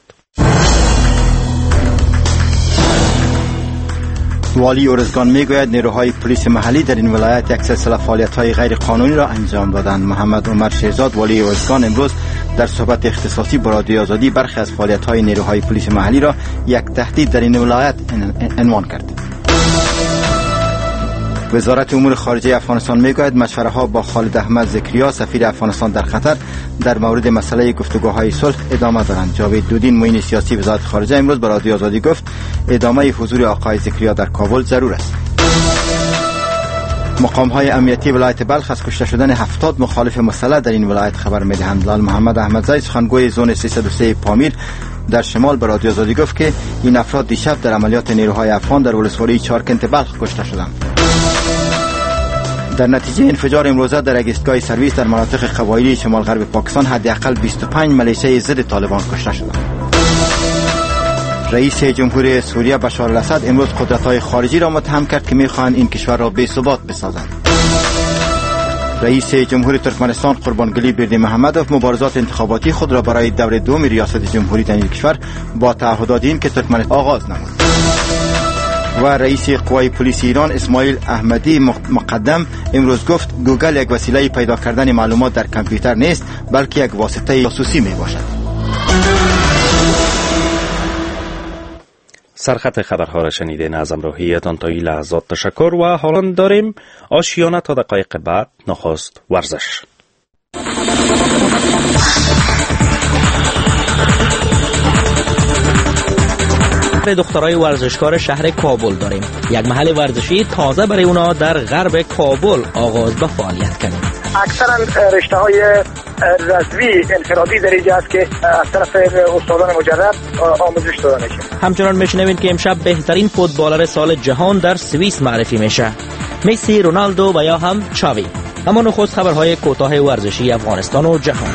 والی ارزگان میگوید نیروهای پلیس محلی در این ولایت یک سلسله فعالیت‌های غیر قانونی را انجام دادند. محمد عمر شهزاد والی ارزگان امروز در صحبت اختصاصی با رادیو آزادی برخی از فعالیت‌های نیروهای پلیس محلی را یک تهدید در این ولایت عنوان کرد. وزارت امور خارجه افغانستان میگوید مشوره‌ها با خالد احمد ذکریا سفیر افغانستان در قطر در مورد مسئله گفتگوهای صلح ادامه دارند. جاوید دودین معین سیاسی وزارت خارجه امروز به رادیو آزادی گفت ادامه حضور آقای ذکریا در کابل ضرور است. مقام‌های امنیتی ولایت بلخ از کشته شدن هفتاد مخالف مسلح در این ولایت خبر می‌دهند. لال محمد احمدزی سخنگوی زون سیصد و سه پامیر در شمال به رادیو آزادی گفت که این افراد دیشب در عملیات نیروهای افغان در ولسوالی چارکنت بلخ کشته شدند. در نتیجه انفجار امروزه در یک ایستگاه سرویس در مناطق قبایلی شمال غرب پاکستان حداقل بیست و پنج ملیشه ضد طالبان کشته شدند. رئیس جمهوری سوریه بشار الاسد امروز قدرت‌های خارجی را متهم کرد که می‌خواهند این کشور را بی‌ثبات بسازند. رئیس جمهوری ترکمنستان قربانگلی بردی محمدوف مبارزات انتخاباتی خود را برای دور دوم ریاست جمهوری در این کشور با تعهدات این که ترکمنستان آغاز نمود. و رئیس قوای پلیس ایران اسماعیل احمدی مقدم امروز گفت گوگل یک وسیله پیدا کردن معلومات در کامپیوتر نیست بلکه یک واسطه جاسوسی می باشد. سرخط خبرها را شنیدین. از همراهیتان تا این لحظات تشکر و حالا داریم آشیانه تا دقایق بعد. نخست ورزش. دخترای ورزشکار شهر کابل داریم. یک محل ورزشی تازه برای اونا در غرب کابل آغاز به فعالیت کرده. اکثرا رشته های رضوی انفرادی در اینجا است که از طرف استادان مجرب آموزش داده میشه. همچنان میشنوین که امشب بهترین فوتبالر سال جهان در سوئیس معرفی میشه. مسی، رونالدو و یا هم چاوی. اما نخست خبرهای کوتاه ورزشی افغانستان و جهان.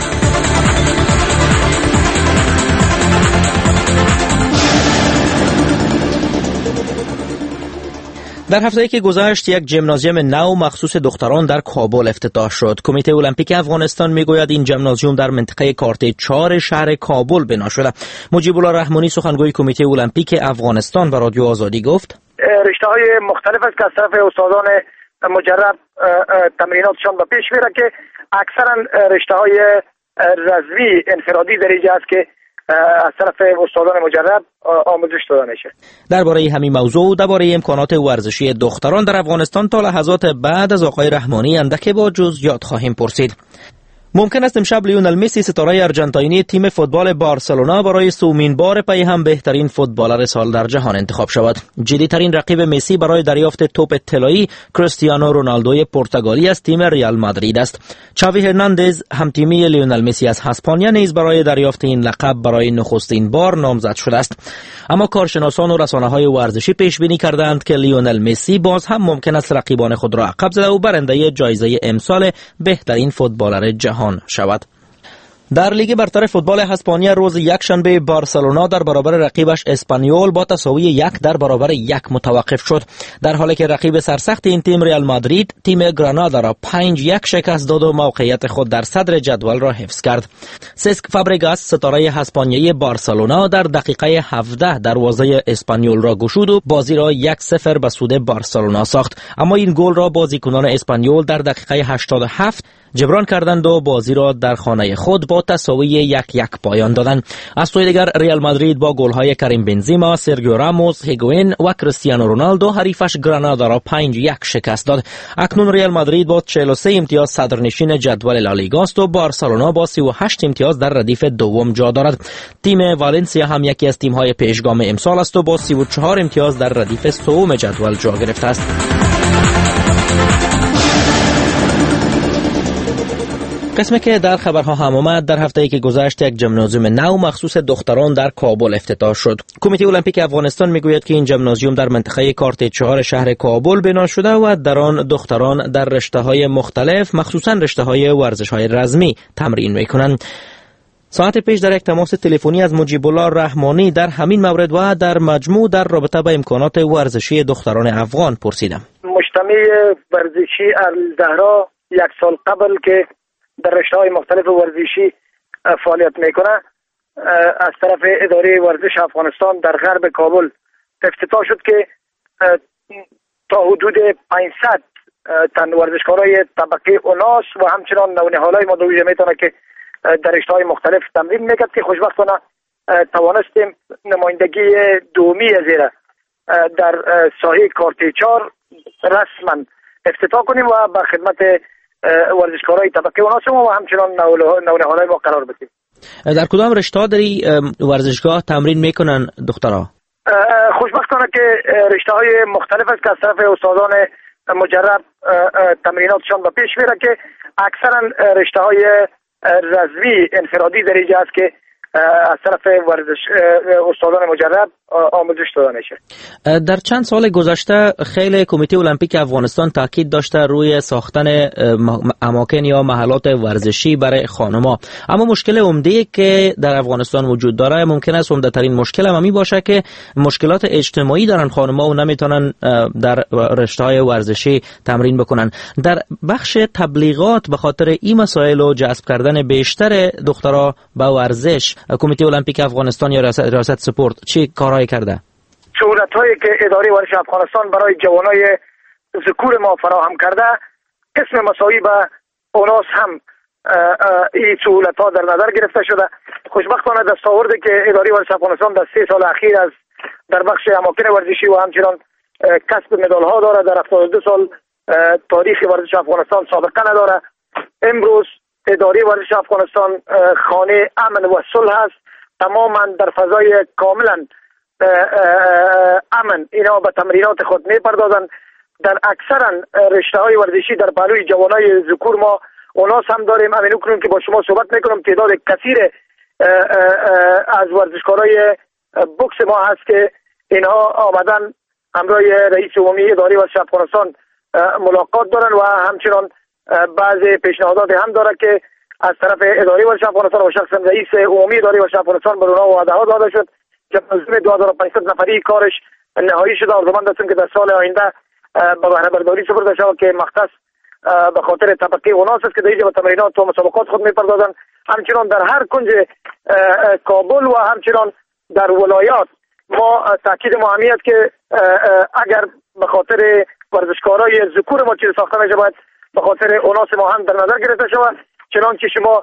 در هفته‌ای که گذشت یک ژیمنازیوم نو مخصوص دختران در کابل افتتاح شد. کمیته المپیک افغانستان میگوید این ژیمنازیوم در منطقه کارت چهار شهر کابل بنا شده. مجیب الله رحمانی سخنگوی کمیته المپیک افغانستان به رادیو آزادی گفت رشته‌های مختلف است که از طرف استادان مجرب تمریناتشان به پیش میره که اکثرا رشته‌های رضوی انفرادی در اینجا است که از طرف استادان مجرب آموزش داده میشه. درباره همین موضوع و درباره امکانات ورزشی دختران در افغانستان تا لحظات بعد از آقای رحمانی اندکی با جزئیات خواهیم پرسید. ممکن است امشب لیونل مسی ستاره ارجنتاینی تیم فوتبال بارسلونا برای سومین بار پی هم بهترین فوتبالر سال در جهان انتخاب شود. جدی‌ترین رقیب مسی برای دریافت توپ طلایی کریستیانو رونالدو پرتغالی از تیم ریال مادرید است. چاوی هرناندز همتیمی لیونل مسی از اسپانیا نیز برای دریافت این لقب برای نخستین بار نامزد شده است. اما کارشناسان و رسانه‌های ورزشی پیش بینی کردند که لیونل مسی باز هم ممکن است رقیبان خود را عقب زده و برنده جایزه امسال بهترین فوتبالر جهان شود. در لیگ برتر فوتبال اسپانیا روز یکشنبه بارسلونا در برابر رقیبش اسپانیول با تساوی یک در برابر یک متوقف شد، در حالی که رقیب سرسخت این تیم ریال مادرید تیم گرانادا را پنج یک شکست داد و موقعیت خود در صدر جدول را حفظ کرد. سسک فابریگاس ستاره اسپانیایی بارسلونا در دقیقه هفده دروازه اسپانیول را گشود و بازی را یک صفر به سود بارسلونا ساخت، اما این گل را بازیکنان اسپانیول در دقیقه هشتاد و هفت جبران کردند و بازی را در خانه خود با تساوی یک یک پایان دادند. از سوی دیگر ریال مادرید با گل‌های کریم بنزیما، سرگیو راموس، هیگوین و کریستیانو رونالدو حریفش گرانادا را پنج یک شکست داد. اکنون ریال مادرید با چهل و سه امتیاز صدرنشین جدول لالیگا است و بارسلونا با سی و هشت امتیاز در ردیف دوم جا دارد. تیم والنسیا هم یکی از تیم‌های پیشگام امسال است و با سی و چهار امتیاز در ردیف سوم جدول جا گرفته است. قسمی که در خبرها هم آمد، در هفته‌ای که گذشت یک ژیمنازیوم نو مخصوص دختران در کابل افتتاح شد. کمیته المپیک افغانستان میگوید که این ژیمنازیوم در منطقه کارت چهار شهر کابل بنا شده و در آن دختران در رشته‌های مختلف مخصوصاً رشته‌های ورزش‌های رزمی تمرین می‌کنند. ساعت پیش در یک تماس تلفنی از مجیب الله رحمانی در همین مورد و در مجموع در رابطه با امکانات ورزشی دختران افغان پرسیدم. مجتمع ورزشی الزهرا یک سال قبل که در رشته‌های مختلف ورزشی فعالیت میکنه از طرف اداره ورزش افغانستان در غرب کابل افتتاح شد که تا حدود پانصد تن ورزشکارای طبقه اوناس و همچنان نونهالای ما دویژه میتونه که در رشته‌های مختلف تمرین میکرد که خوشبختانه توانستیم نمایندگی دومی زیرا در ساحه کارت چهار رسما افتتاح کنیم و به خدمت ورزشکارای طبقه اوناس و همچنان نونهالای ما قرار بدیم. در کدام رشته داری ورزشگاه تمرین میکنن دخترها؟ خوشبختانه که رشته های مختلف است که از طرف استادان مجرب تمریناتشان به پیش میره که اکثرا رشته های رزمی انفرادی در اینجا است که از طرف ورزش استادان مجرب آموزش داده میشه. در چند سال گذشته خیلی کمیته المپیک افغانستان تاکید داشته روی ساختن اماکن یا محلات ورزشی برای خانم‌ها، اما مشکل عمده‌ای که در افغانستان وجود داره ممکن است عمده ترین مشکل هم می باشه که مشکلات اجتماعی دارن خانم‌ها و نمیتونن در رشته‌های ورزشی تمرین بکنن. در بخش تبلیغات به خاطر این مسائل و جذب کردن بیشتر دخترها به ورزش کمیته المپیک افغانستان یا ریاست سپورت چی کارهایی کرده؟ سهولت‌هایی که اداره ورزش افغانستان برای جوانای ذکور ما فراهم کرده قسم مساوی به اوناس هم این سهولت‌ها در نظر گرفته شده. خوشبختانه دستاوردی که اداره ورزش افغانستان در سه سال اخیر از در بخش اماکن ورزشی و همچنان کسب مدال‌ها داره. در هفتاد و دو سال تاریخ ورزش افغانستان سابقه نداره. امروز اداره ورزش افغانستان خانه امن و صلح است. تماما در فضای کاملا امن اینا به تمرینات خود میپردازن. در اکثرا رشته های ورزشی در پهلوی جوانای ذکور ما اوناس هم داریم. همین کنیم که با شما صحبت میکنم تعداد کثیر از ورزشکارای بوکس ما هست که اینها آمدن همراه رئیس عمومی اداره ورزش افغانستان ملاقات دارن و همچنان بعض پیشنهادات هم داره که از طرف اداره ورزش افغانستان و شخصا رئیس عمومی اداره ورزش افغانستان بر اونها وعده ها داده شد که منظومه دو هزار و پانصد نفری کارش نهایی شده. آرزومند هستیم که در سال آینده به بهره برداری سپرده شود که مختص به خاطر طبقه اوناس است که در اینجا به تمرینات و مسابقات خود میپردازن. همچنان در هر کنج کابل و همچنان در ولایات ما تاکید ما همیت که اگر به خاطر ورزشکارای ذکور ما چیز ساخته میشه باید به خاطر اوناس ما هم در نظر گرفته شود. چنانچه شما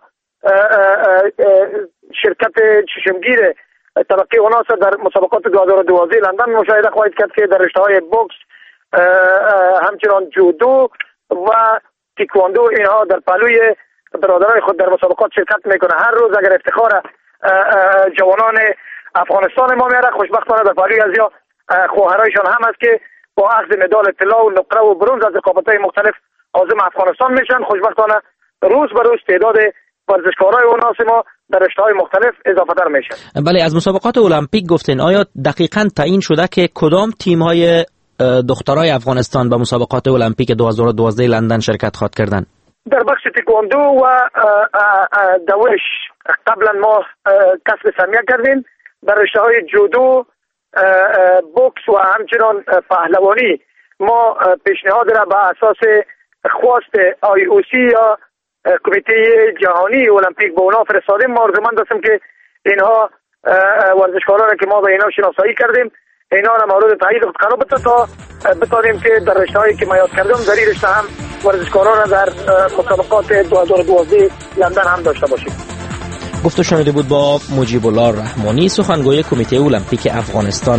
شرکت چشمگیر طبقه اوناس در مسابقات دو هزار و دوازده لندن مشاهده خواهید کرد که در رشته‌های بوکس، همچنان جودو و تیکواندو اینها در پهلوی برادرای خود در مسابقات شرکت میکنه. هر روز اگر افتخار جوانان افغانستان ما میاره، خوشبختانه در پهلوی ازیا خواهرایشان هم است که با اخذ مدال طلا و نقره و برنز از رقابت‌های مختلف عازم افغانستان میشن. خوشبختانه روز به روز تعداد ورزشکارای اوناس ما در رشته‌های مختلف اضافه تر میشن. بله، از مسابقات المپیک گفتین، آیا دقیقاً تعیین شده که کدام تیم‌های دخترای افغانستان به مسابقات المپیک دو هزار و دوازده لندن شرکت خواهد کردن؟ در بخش تکواندو و دوش قبلا ما کسب سهمیه کردیم. در رشته های جودو، بوکس و همچنان پهلوانی ما پیشنهاد را به اساس خواست آی او سی یا کمیته جهانی المپیک به اونا فرستادیم. ما آرزومند هستیم که اینها ورزشکاران که ما به اینا شناسایی کردیم اینا را مورد تایید خود قرار بده تا بتانیم که در رشته هایی که ما یاد کردم در این رشته هم ورزشکاران را در مسابقات دو هزار و دوازده لندن هم داشته باشیم. گفته شنیده بود با مجیب الله رحمانی، سخنگوی کمیته المپیک افغانستان.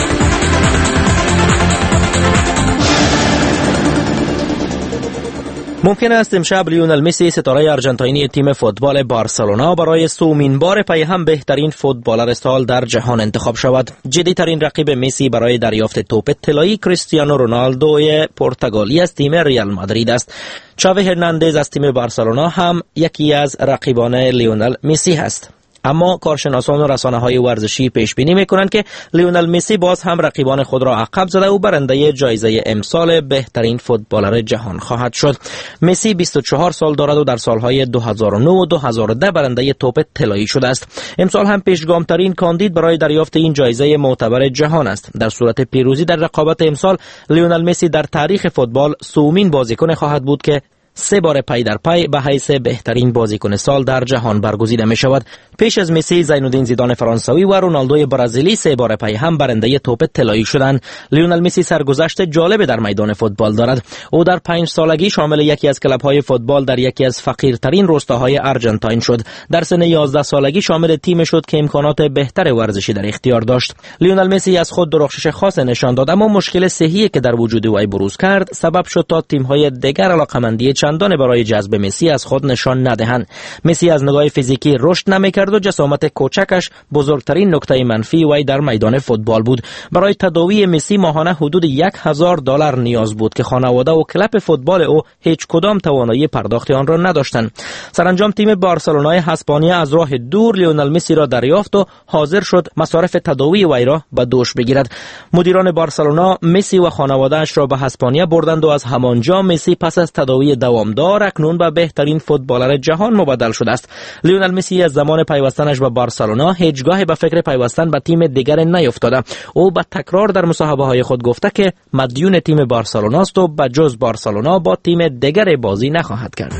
ممکن است امشب لیونل مسی ستاره آرژانتینی تیم فوتبال بارسلونا برای سومین بار پی هم بهترین فوتبالر سال در جهان انتخاب شود. جدی‌ترین رقیب مسی برای دریافت توپ طلایی کریستیانو رونالدو پرتغالی از تیم ریال مادرید است. چاوی هرناندز از تیم بارسلونا هم یکی از رقیبان لیونل مسی است. اما کارشناسان و رسانه‌های ورزشی پیش بینی می‌کنند که لیونل مسی باز هم رقیبان خود را عقب زده و برنده جایزه امسال بهترین فوتبالر جهان خواهد شد. مسی بیست و چهار سال دارد و در سالهای دو هزار و نه و دو هزار و ده برنده توپ طلایی شده است. امسال هم پیشگام‌ترین کاندید برای دریافت این جایزه معتبر جهان است. در صورت پیروزی در رقابت امسال، لیونل مسی در تاریخ فوتبال سومین بازیکن خواهد بود که سه بار پی در پی به حیث بهترین بازیکن سال در جهان برگزیده می شود. پیش از مسی، زینالدین زیدان فرانسوی و رونالدو برزیلی سه بار پی هم برنده توپ طلایی شدند. لیونل مسی سرگذشت جالب در میدان فوتبال دارد. او در پنج سالگی شامل یکی از کلب‌های فوتبال در یکی از فقیرترین روستاهای آرژانتین شد. در سن یازده سالگی شامل تیم شد که امکانات بهتر ورزشی در اختیار داشت. لیونل مسی از خود درخشش خاص نشان داد، اما مشکل صحی که در وجود او بروز کرد سبب شد تا تیم‌های دیگر علاقمندی چندان برای جذب مسی از خود نشان ندهند. مسی از نگاه فیزیکی رشد نمی‌کرد و جسامت کوچکش بزرگترین نکته منفی وی در میدان فوتبال بود. برای تداوی مسی ماهانه حدود یک هزار دلار نیاز بود که خانواده و کلب فوتبال او هیچ کدام توانایی پرداخت آن را نداشتند. سرانجام تیم بارسلونای اسپانیا از راه دور لیونل مسی را دریافت و حاضر شد مصارف تداوی وی را به دوش بگیرد. مدیران بارسلونا مسی و خانواده‌اش را به اسپانیا بردند و از همانجا مسی پس از تداوی دوامدار اکنون به بهترین فوتبالر جهان مبدل شده است. لیونل مسی از زمان پیوستنش به بارسلونا هیچگاه به فکر پیوستن به تیم دیگر نیفتاده. او به تکرار در مصاحبه‌های خود گفته که مدیون تیم بارسلونا است و به جز بارسلونا با تیم دیگر بازی نخواهد کرد.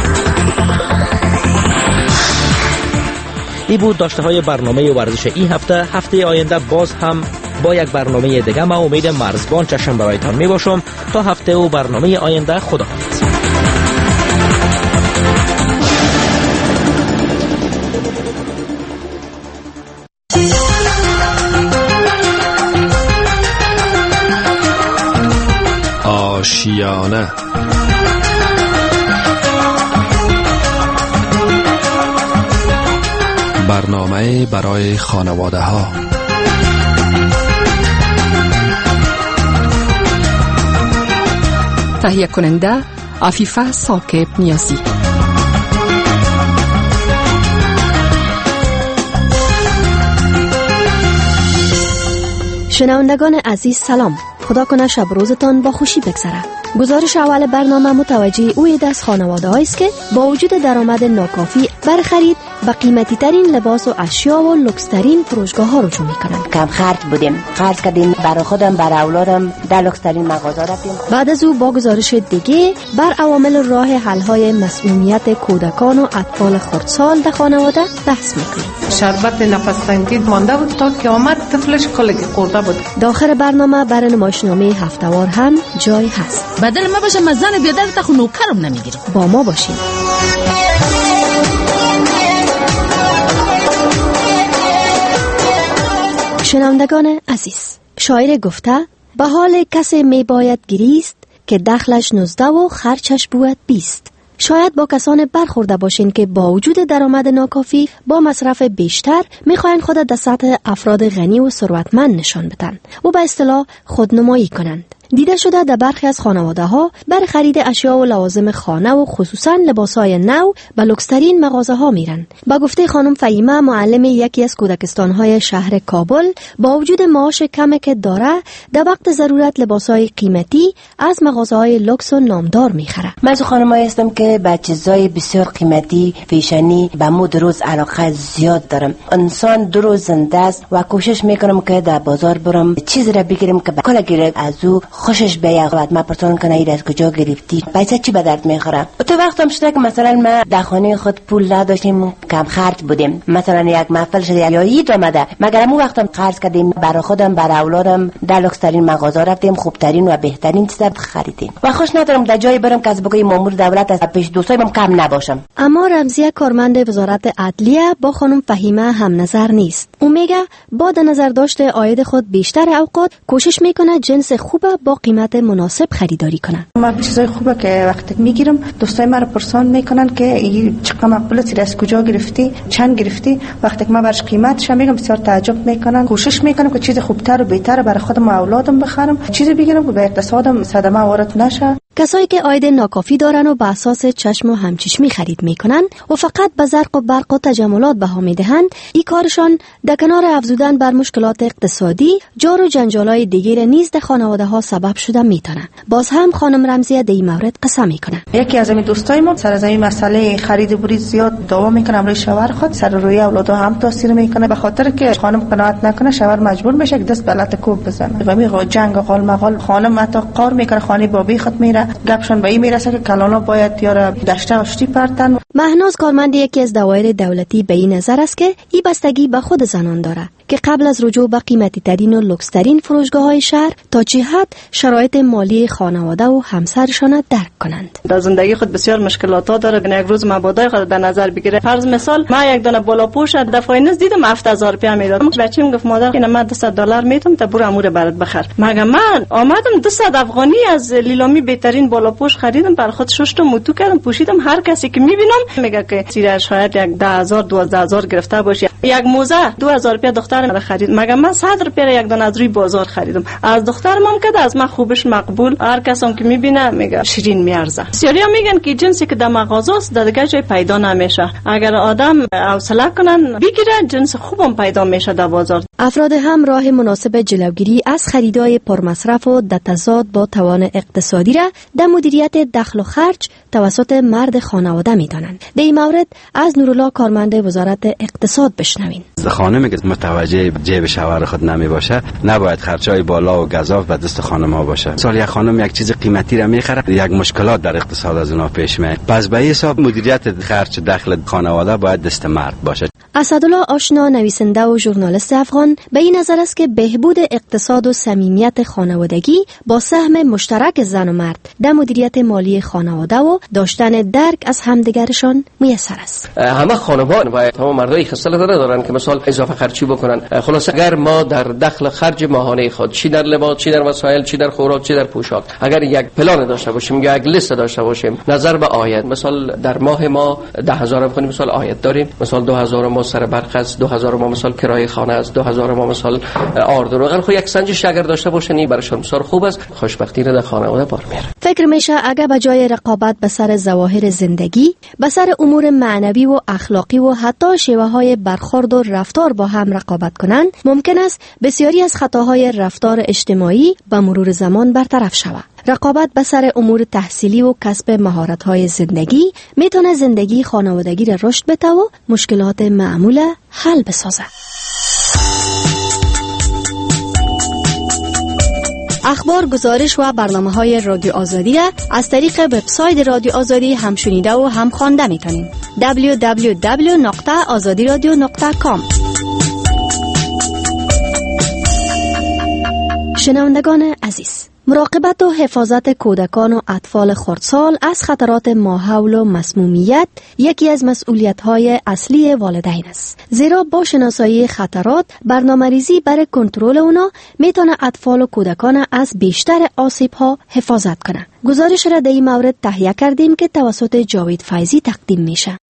این بود داشته های برنامه ورزش این هفته. هفته آینده باز هم با یک برنامه دیگه ما امید مرزبان چشم برایتان می باشم. تا هفته و برنامه آینده، خدا حافظ. آشیانه برنامه برای خانواده ها. تهیه کننده عفیفه ثاقب نیازی. شنوندگان عزیز سلام. خدا کنه شب روزتان با خوشی بگذره. گزارش اول برنامه متوجه اوی دست خانواده هایی است که با وجود درآمد ناکافی بر خرید به قیمتی ترین لباس و اشیا و لوکس ترین فروشگاه ها رجوع میکنن. کم خرج بودیم، خرج کردیم برای خودم، برای اولادم، در لوکس ترین مغازه رفتیم. بعد از او با گزارش دیگه بر عوامل راه حل های مسمومیت کودکان و اطفال خردسال در خانواده بحث میکنیم. شربت نفس تنگی مانده بود تا که آمد طفلش کلگی خورده بود. داخل برنامه برای نمایشنامه هفته‌وار هم جای هست. بدل ما باشه مزن بیادر تا خو نوکرم نمیگیرم. با ما باشین. شنوندگان عزیز، شاعر گفته به حال کسی می باید گریست که دخلش نوزده و خرچش بود بیست. شاید با کسان برخورده باشین که با وجود درآمد ناکافی با مصرف بیشتر میخواین خود در سطح افراد غنی و ثروتمند نشان بدن و به اصطلاح خودنمایی کنند. دیده شده در برخی از خانواده ها برای خرید اشیا و لوازم خانه و خصوصا لباسهای نو به لوکس‌ترین مغازه ها میرن. با گفته خانم فهیمه، معلم یکی از کودکستان های شهر کابل، با وجود معاش کمی که داره در وقت ضرورت لباسهای قیمتی از مغازه های لوکس و نامدار میخره. من از خانمایی هستم که به چیزای بسیار قیمتی فیشنی به مود روز علاقه زیاد دارم. انسان دو روز زنده است و کوشش میکنم که در بازار برم چیزی را بگیرم که کلا گیره از او خوشش بیاد. بعد ما پرسان کنه این از کجا گرفتی، پیسه چی به درد میخوره. تو وقتم شده که مثلا ما در خانه خود پول نداشتیم، کم خرج بودیم، مثلا یک محفل شده یا عید اومده، مگر امو وقتم قرض کردیم برای خودم برای اولادم در لوکس‌ترین مغازه رفتیم، خوبترین و بهترین چیزا خریدیم و خوش ندارم در جای برم که از بگوی مامور دولت از پیش دوستایم کم نباشم. اما رمزیه کارمند وزارت عدلیه با خانم فهیمه هم نظر نیست. او میگه با در نظر داشته عاید خود بیشتر اوقات کوشش میکنه جنس خوبه با قیمت مناسب خریداری کنه. ما چیزای خوبه که وقتی میگیرم دوستای مرا پرسان میکنن که این چقدر مقبولتی از کجا گرفتی، چند گرفتی. وقتی که من برش قیمتش میگم بسیار تعجب میکنن. کوشش میکنم که چیز خوبتر و بهتر برای خودم و اولادم بخرم، چیزی بگیرم که به اقتصادم صدمه وارد نشه. کسایی که عاید ناکافی دارن و به اساس چشم و همچشمی خرید میکنن و فقط به زرق و برق و تجملات بها میدهند، این کارشان در کنار افزودن بر مشکلات اقتصادی، جار و جنجالای دیگر نیز در خانواده ها سبب شده میتونه. باز هم خانم رمزیه در این مورد قصه میکنه. یکی از این دوستای ما سر از این مسئله خرید بریز زیاد دعوا میکنه، روی شوهر خود سر روی اولاد هم تاثیر میکنه، به خاطر که خانم قناعت نکنه شوهر مجبور میشه که دست بلت کوب بزنه و میگه جنگ و قال مقال. خانم حتی قار میکنه، خانه بابی خود میره، گپشون به این میرسه که کلانا باید یارا دشته آشتی پرتن. مهناز کارمند یکی از دوایر دولتی به این نظر است که این بستگی به خود زنان داره که قبل از رجوع به قیمتی ترین و لوکس ترین فروشگاه های شهر تا چه حد شرایط مالی خانواده و همسرشان درک کنند. در زندگی خود بسیار مشکلات ها داره. یک روز مبادای خود در نظر بگیره. فرض مثال ما یک دونه بالاپوش در فایننس دیدم هفت هزار روپیه میداد. بچه‌م گفت مادر اینا من دویست دلار میتونم تا برو امور برات بخر. مگه من آمدم دویست افغانی از لیلامی بهترین بالاپوش خریدم، بر خود شش تا موتو کردم پوشیدم. هر کسی که میبینم میگه که سیره شاید یک ده هزار دوازده هزار گرفته باشه. یک موزه دو هزار روپیه دخترم خرید، مگه من صد روپیه یک دونه از روی بازار خریدم. از دخترم هم که از من خوبش مقبول، هر کسام که میبینه میگه شیرین میارزه. بسیاری میگن که جنسی که در مغازه است در دیگه جای پیدا نمیشه. اگر آدم حوصله کنن بگیره جنس خوبم پیدا میشه در بازار. افراد هم راه مناسب جلوگیری از خریدای پرمصرف و در تضاد با توان اقتصادی را در مدیریت دخل و خرج توسط مرد خانواده میدانند. در این مورد از نورالله کارمند وزارت اقتصاد بشنوین. خانمی که متوجه جیب شوهر خود نمی باشه نباید خرچای بالا و گزاف به دست خانم ها باشه. سال یک خانم یک چیز قیمتی را میخره، یک مشکلات در اقتصاد از اونها پیش میاد. پس به حساب مدیریت خرج دخل خانواده باید دست مرد باشه. اسدالله آشنا، نویسنده و ژورنالیست افغان، به این نظر است که بهبود اقتصاد و صمیمیت خانوادگی با سهم مشترک زن و مرد در مدیریت مالی خانواده و داشتن درک از همدیگرشان میسر است. همه خانوادگان باید تمام مردای خصلت دارن که مثلا اضافه خرچی بکنن. خلاص اگر ما در دخل خرج ماهانه خود، چی در لباس، چی در وسایل، چی در خوراک، چی در پوشاک، اگر یک پلان داشته باشیم یا یک لیست داشته باشیم نظر به آید، مثلا در ماه ما ده هزار بخونیم مثلا آید داریم، مثلا دو هزار ما سر برق است، دو هزار ما مثلا کرایه خانه است، دو هزار ما مثلا آرد و روغن. خو یک سنجش اگر داشته باشن براشون بسیار خوب است، خوشبختی را در خانواده بار میاره. فکر میشه اگر به جای رقابت به سر ظواهر زندگی، به سر امور معنوی و اخلاقی و حتی شیوه های برخورد و رفتار با هم رقابت کنند، ممکن است بسیاری از خطاهای رفتار اجتماعی به مرور زمان برطرف شود. رقابت به سر امور تحصیلی و کسب مهارت‌های زندگی میتونه زندگی خانوادگی را رشد بده و مشکلات معمول حل بسازه. اخبار، گزارش و برنامه‌های رادیو آزادی را از طریق وبسایت رادیو آزادی هم شنیده و هم خوانده میتونید. دبلیو دبلیو دبلیو نقطه آزادی رادیو نقطه کام. شنوندگان عزیز، مراقبت و حفاظت کودکان و اطفال خردسال از خطرات ماحول و مسمومیت یکی از مسئولیت‌های اصلی والدین است. زیرا با شناسایی خطرات، برنامه‌ریزی برای کنترل اونا میتونه اطفال و کودکان از بیشتر آسیب‌ها حفاظت کنه. گزارش را در این مورد تهیه کردیم که توسط جاوید فیضی تقدیم میشه.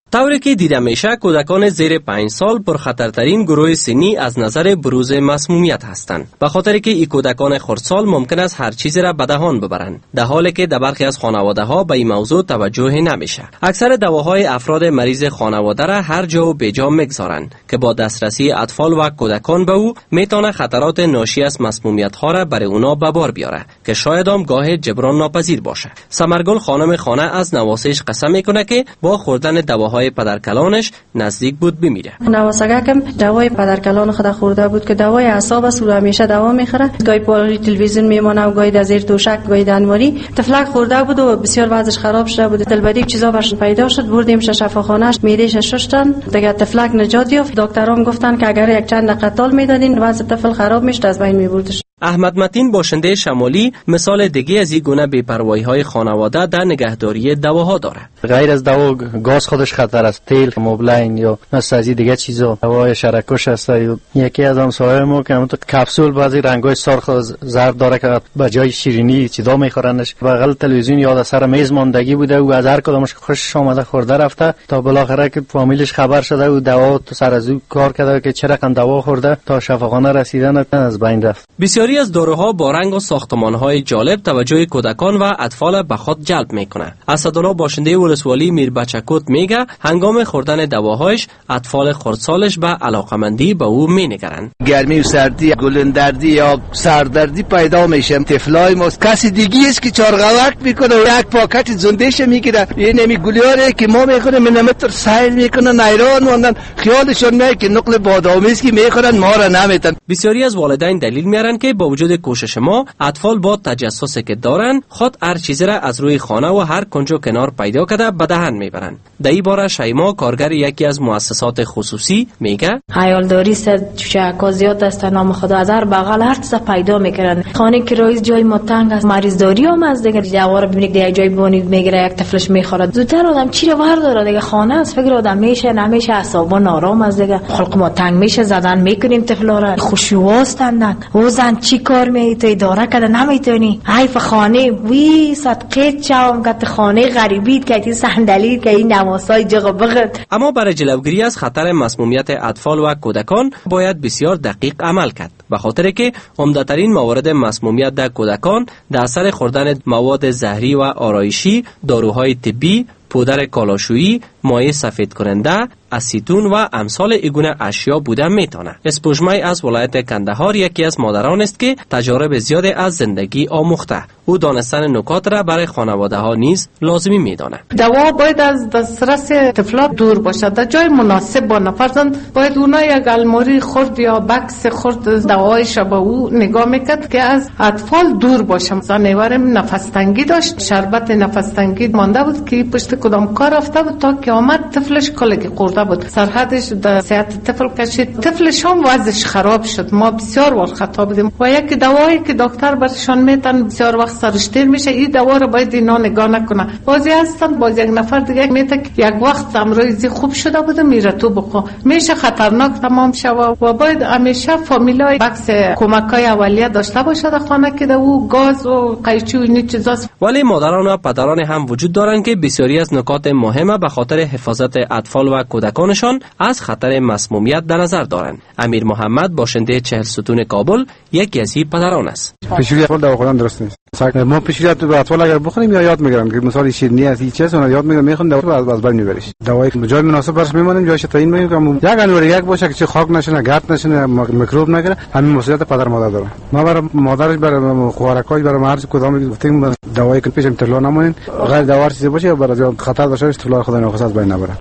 طوری که دیده میشه کودکان زیر پنج سال پرخطرترین گروه سنی از نظر بروز مسمومیت هستند، به خاطر که این کودکان خردسال ممکن است هر چیزی را به دهان ببرند، در حالی که در برخی از خانواده ها به این موضوع توجه نمیشه. اکثر دواهای افراد مریض خانواده را هر جا و بجا میگذارند که با دسترسی اطفال و کودکان به او میتونه خطرات ناشی از مسمومیت ها را برای اونا به بار بیاره که شاید هم گاه جبران ناپذیر باشه. ثمرگل خانم خانه از نواسهش قسم میکنه که با خوردن دواهای پدرکلانش نزدیک بود بمیره. نواسگکم دوای پدرکلان خود خورده بود که دوای اعصاب است و همیشه دوا میخوره. گاهی پای تلویزیون میمونه و گاهی در زیر دوشک، گاهی دنواری. تفلک خورده بود و بسیار وضعش خراب شده بود. دلبری چیزا برش پیدا شد، بردیم شفاخانه، میدهش ششتن. دیگه تفلک نجات یافت. دکترام گفتن که اگر یک چند قطال میدادین وضع طفل خراب میشد، از بین میبردش. احمد متین باشنده شمالی مثال دیگه از این گونه بی‌پروایی‌های خانواده در نگهداری دواها داره. غیر از دوا گاز خودش خطر است، تیل، موبلاین یا نسازی دیگه چیزا، دوای شرکش است. یکی از همسایه‌های ما که همون کپسول بعضی رنگای سرخ و زرد داره که به جای شیرینی چیزا میخورنش. بغل تلویزیون یاد سر میز ماندگی بوده و از هر کدامش خوشش اومده خورده رفته تا بالاخره که فامیلش خبر شده و دوا تو سر از او کار کرده که چرا کن دوا خورده تا شفاخانه رسیدن از بین رفت. بسیاری از داروها با رنگ و ساختمان‌های جالب توجه کودکان و اطفال به خود جلب میکنه. اسدالله باشنده ولسوالی میربچکوت میگه هنگام خوردن دواهایش اطفال خردسالش به علاقمندی به او مینگرند. گرمی و سردی، گلندردی یا سردردی پیدا میشه. طفلای ما کسی دیگه است که چارغوک میکنه و یک پاکت زندهش میگیره. این نمی گلیاره که ما میخوریم منمتر سایل میکنه، نیران موندن، خیالشون نه که نقل بادامیز که میخورن ما را نمیتن. بسیاری از والدین دلیل میارن که با وجود کوشش ما اطفال با تجسسی که دارن خود هر چیزی را از روی خانه و هر کنج و کنار پیدا کرده به دهن میبرن. در این باره شیما کارگر یکی از مؤسسات خصوصی میگه حیالداری صد شکا زیاد است، نام خدا از هر بغل هر چیز پیدا میکنن. خانه که رئیس جای ما تنگ است، مریض داری هم از دیگه دوار ببینید دیگه جای بونید میگیره، یک طفلش میخوره. زودتر آدم چی رو برداره دیگه خانه است، فکر آدم میشه نمیشه، اعصابا نارام از دیگه خلق ما تنگ میشه، زدن میکنیم طفلا را خوشواستن و زن چی کار میت اداره کرده نمیتونی. حیف خانه وی صدقه چاوم گت خانه غریبی که این صندلی که این نواسای جغ بغد. اما برای جلوگیری از خطر مسمومیت اطفال و کودکان باید بسیار دقیق عمل کرد، به خاطر که عمده‌ترین موارد مسمومیت در کودکان در اثر خوردن مواد زهری و آرایشی، داروهای طبی، پودر کالاشویی، مایع سفید کننده، اسیتون و امثال ایگونه اشیا بوده میتونه. اسپوژمای از ولایت کندهار یکی از مادران است که تجارب زیادی از زندگی آموخته. او دانستن نکات را برای خانواده ها نیز لازمی میدانه. دوا باید از دسترس طفلات دور باشد، در جای مناسب با نفرزند باید اونا یک الماری خرد یا بکس خرد دوای شبه او نگاه میکرد که از اطفال دور باشم. زنیورم نفس تنگی داشت، شربت نفس تنگی مانده بود که پشت کدام کار رفته بود تا که آمد طفلش کلگی خورده بود، سرحدش در صحت طفل کشید، طفلش هم وضعش خراب شد. ما بسیار وقت خطا بودیم و یک دوایی که دکتر برشان میتن بسیار وقت سرش دیر میشه، این دوا رو باید اینا نگاه نکنه. بازی هستن باز یک نفر دیگه میته یک وقت امروزی خوب شده بود میره تو بخو، میشه خطرناک تمام شوه و باید همیشه فامیلای بکس کمکای اولیه داشته باشه در خانه که او گاز و قیچی و این چیزاست. ولی مادران و پدران هم وجود دارن که بسیاری از نکات مهمه به خاطر حفاظت اطفال و کودکانشان از خطر مسمومیت در نظر دارند. امیر محمد باشنده چهل ستون کابل یکی از این پدران است. پیشگیری اطفال دوا خوردن درست نیست. ما پیشگیری به اطفال اگر بخوریم یا یاد میگیرن که مثلا شیرینی از هیچ چیز اون یاد میگیرن میخوان دوا از از بین میبریش. دوای جای مناسب برش میمونیم، جایش تعیین میکنیم. یک انور یک باشه که چه خاک نشینه، گرد نشینه، میکروب نگیره. همین مسئولیت پدر مادر داره. ما برای مادرش برای خوراکای برای هر کدام گفتیم دوایی که پیشم طلا نمونین، غیر دوا چیزی باشه برای خطر باشه طلا خدا نخواست از بین نبره.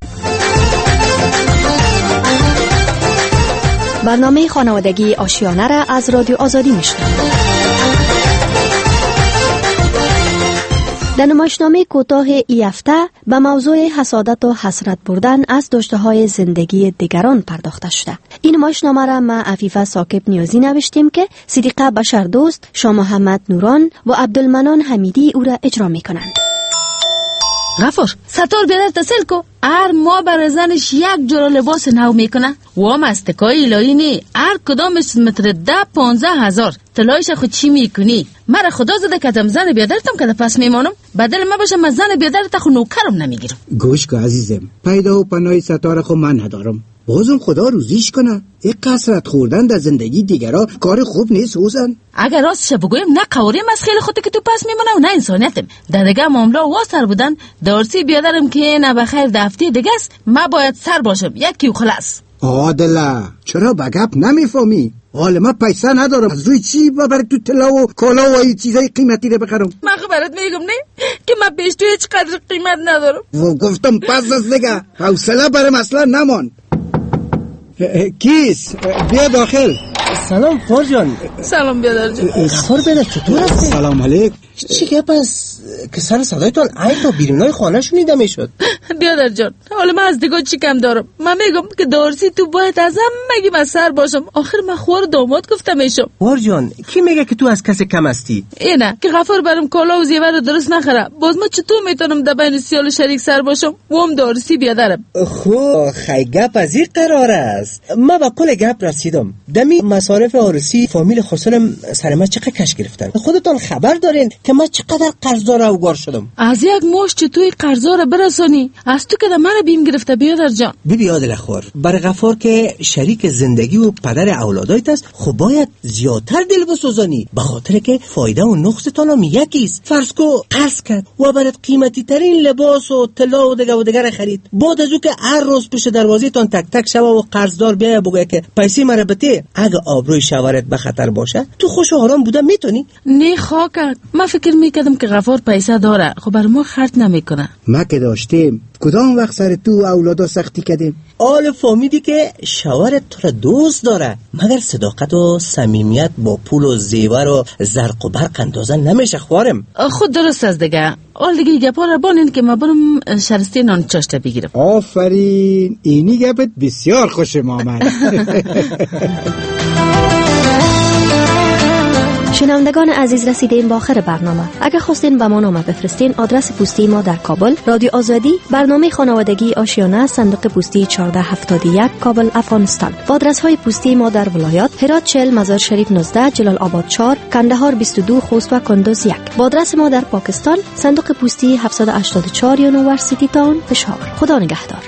برنامه خانوادگی آشیانه را از رادیو آزادی میشنوید. در نمایشنامه کوتاه ای هفته به موضوع حسادت و حسرت بردن از داشته‌های زندگی دیگران پرداخته شده. این نمایشنامه را ما عفیفه ساکب نیازی نوشتیم که صدیقه بشردوست، شاه محمد نوران و عبدالمنان حمیدی او را اجرا می‌کنند. غفور ستار بیادر تسل کو هر ما بر زنش یک جور لباس نو میکنه و هم از تکای الهی نی هر کدامش متر ده پانزه هزار تلایش خود چی میکنی؟ مرا خدا زده کدم زن بیادرتم که پس میمانم بدل ما باشم از زن بیادرت خود نوکرم نمیگیرم. گوش که عزیزم پیدا و پناه ستاره خود من ندارم بازم خدا روزیش کنه. یک کسرت خوردن در زندگی دیگرها کار خوب نیست حسن. اگر راستش بگویم نه قوریم از خیلی خودی که تو پس میمونه و نه انسانیتم. در دیگه معامله واسر بودن دارسی بیادرم که نه بخیر دفتی دیگه است ما باید سر باشم یکی و خلاص. عادله چرا بگپ نمیفهمی؟ حال ما پیسه ندارم از روی چی ببر تو طلا و کالا و این چیزای قیمتی رو بخرم. من خبرت میگم نه که من پیش تو هیچ قدر قیمت ندارم. و گفتم پس از دیگه حوصله برم اصلا نمان. کیس بیا داخل. سلام فار جان. سلام بیادر جان. فار بیادر چطور هستی؟ سلام علیک. چی گپ است که سر صدایتان ای تا بیرونای خانه شنیده میشد؟ بیادر جان حالا من از دیگه چی کم دارم؟ من میگم که دارسی تو باید از هم مگی من سر باشم. آخر من خوار داماد گفته میشم. فار جان کی میگه که تو از کسی کم هستی؟ اینه که غفور برام کالا و زیور رو درست نخره. باز ما چطور میتونم در بین سیال شریک سر باشم و هم دارسی بیادرم؟ خو خی گپ از این قرار است. ما با کل گپ رسیدم. دمی مصارف عروسی فامیل خسرم سر ما چقدر کش گرفتن. خودتان خبر دارین که ما چقدر قرضدار اوگار شدم. از یک ماش چطوری قرضا رو برسانی؟ از تو که در من بیم گرفته بیادر جان. بی بیادر خور بر غفار که شریک زندگی و پدر اولادایت است خب باید زیادتر دل بسوزانی به خاطر که فایده و نقصتان هم یکیست. فرض کو قرض کرد و برات قیمتی ترین لباس و طلا و دیگه و دیگه خرید. بعد از او که هر روز پیش دروازه تان تک تک شوه و قرضدار بیای بگه که پیسه مرا بده اگه آبروی شوهرت به خطر باشه تو خوش و آرام بودن میتونی؟ نه خاکت من فکر میکردم که غفار پیسه داره خب بر ما خرج نمیکنه. ما که داشتیم کدام وقت سر تو اولادا سختی کردیم؟ آل فهمیدی که شوهرت تو را دوست داره مگر صداقت و صمیمیت با پول و زیور و زرق و برق اندازه نمیشه خوارم. خود درست از دیگه آل دیگه گپا را بانین که ما برم شرستی نان چاشته بگیرم. آفرین اینی گپت بسیار خوشم آمد. شنوندگان عزیز رسیدیم با آخر برنامه. اگر خواستین به ما نامه بفرستین آدرس پستی ما در کابل رادیو آزادی برنامه خانوادگی آشیانه صندوق پستی چهارده هفتاد و یک کابل افغانستان. و آدرس های پستی ما در ولایات هرات چهل مزار شریف نوزده جلال آباد چهار کندهار بیست و دو خوست و کندوز یک. و آدرس ما در پاکستان صندوق پستی هفتصد و هشتاد و چهار یونیورسیتی تاون پشاور. خدا نگهدار.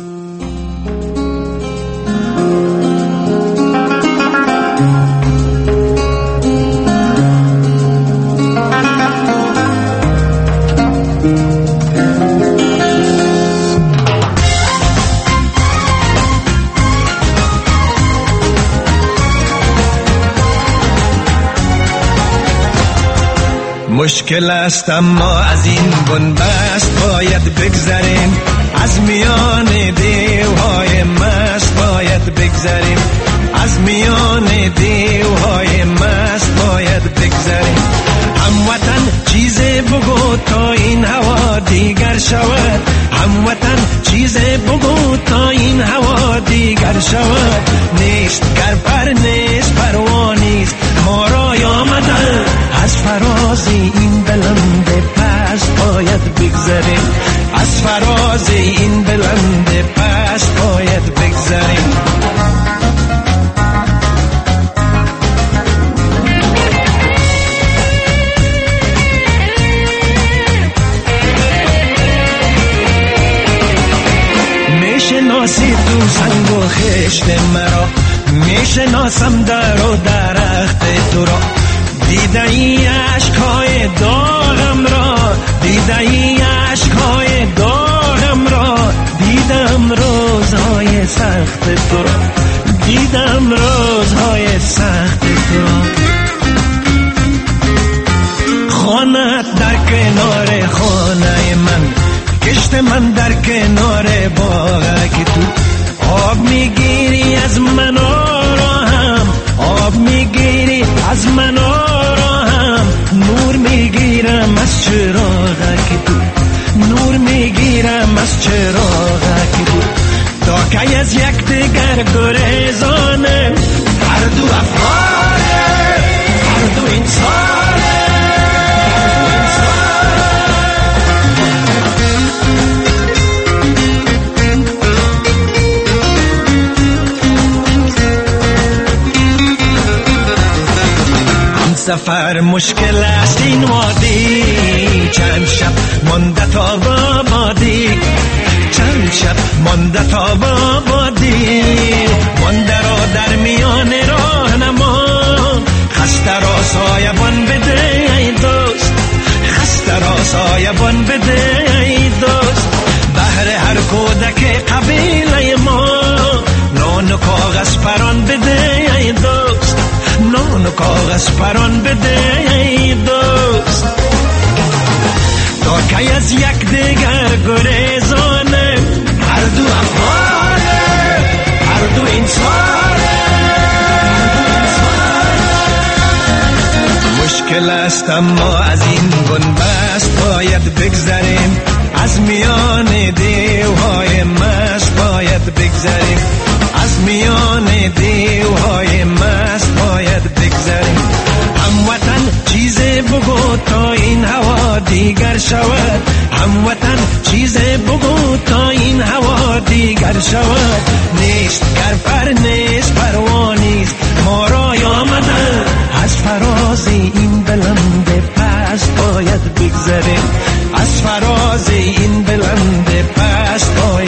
مشکل است اما از این بنبست باید بگذریم از میان دیوهای مست باید بگذریم از میان دیوهای مست باید بگذریم هموطن چیز بگو تا این هوا دیگر شود هموطن چیز بگو تا این هوا دیگر شود نیست گر پر نیست پروانیست ما را آمدن از فراز این بلند پست باید بگذریم از فراز این بلند پست باید بگذریم میشناسی تو سنگ و خشت مرا میشناسم در و درخت تو را دیده ای عشقای داغم را دیده ای عشقای داغم را دیدم روزهای سخت تو را دیدم روزهای سخت تو را خانت در کنار خانه من کشت من در کنار باغ که تو آب میگیری از من آرام آب میگیری از من آرام نور میگیرم از چراغ که تو نور میگیرم از چراغ که تو تا که از یک دیگر گریزانه هر دو افغانه هر دو انسانه هر دو انسانه سفر مشکل است این وادی، چند شب مانده تا بادی، چند شب مانده تا بادی، مانده را در میان راه نما، خسته را سایبان بده ای دوست، خسته را سایبان بده ای دوست. بهر هر کودک قبیله ما نان و کاغذ پران بده ای دوست، نان و کاغذ پران بده ای دوست. تا کی از یک دیگر گریزانه، هر دو افغانه، هر دو انسانه. مشکل است اما از این بنبست باید بگذریم، از میان دیوهای مست باید بگذریم، از میان دیوهای مست باید بگذریم. هموطن چیز بگو تا این هوا دیگر شود، هموطن چیز بگو تا این هوا دیگر شود. نیست کرپر نیست پروانیست، ما را آمده از فراز این بلند پست باید بگذریم، از فراز این بلند پست باید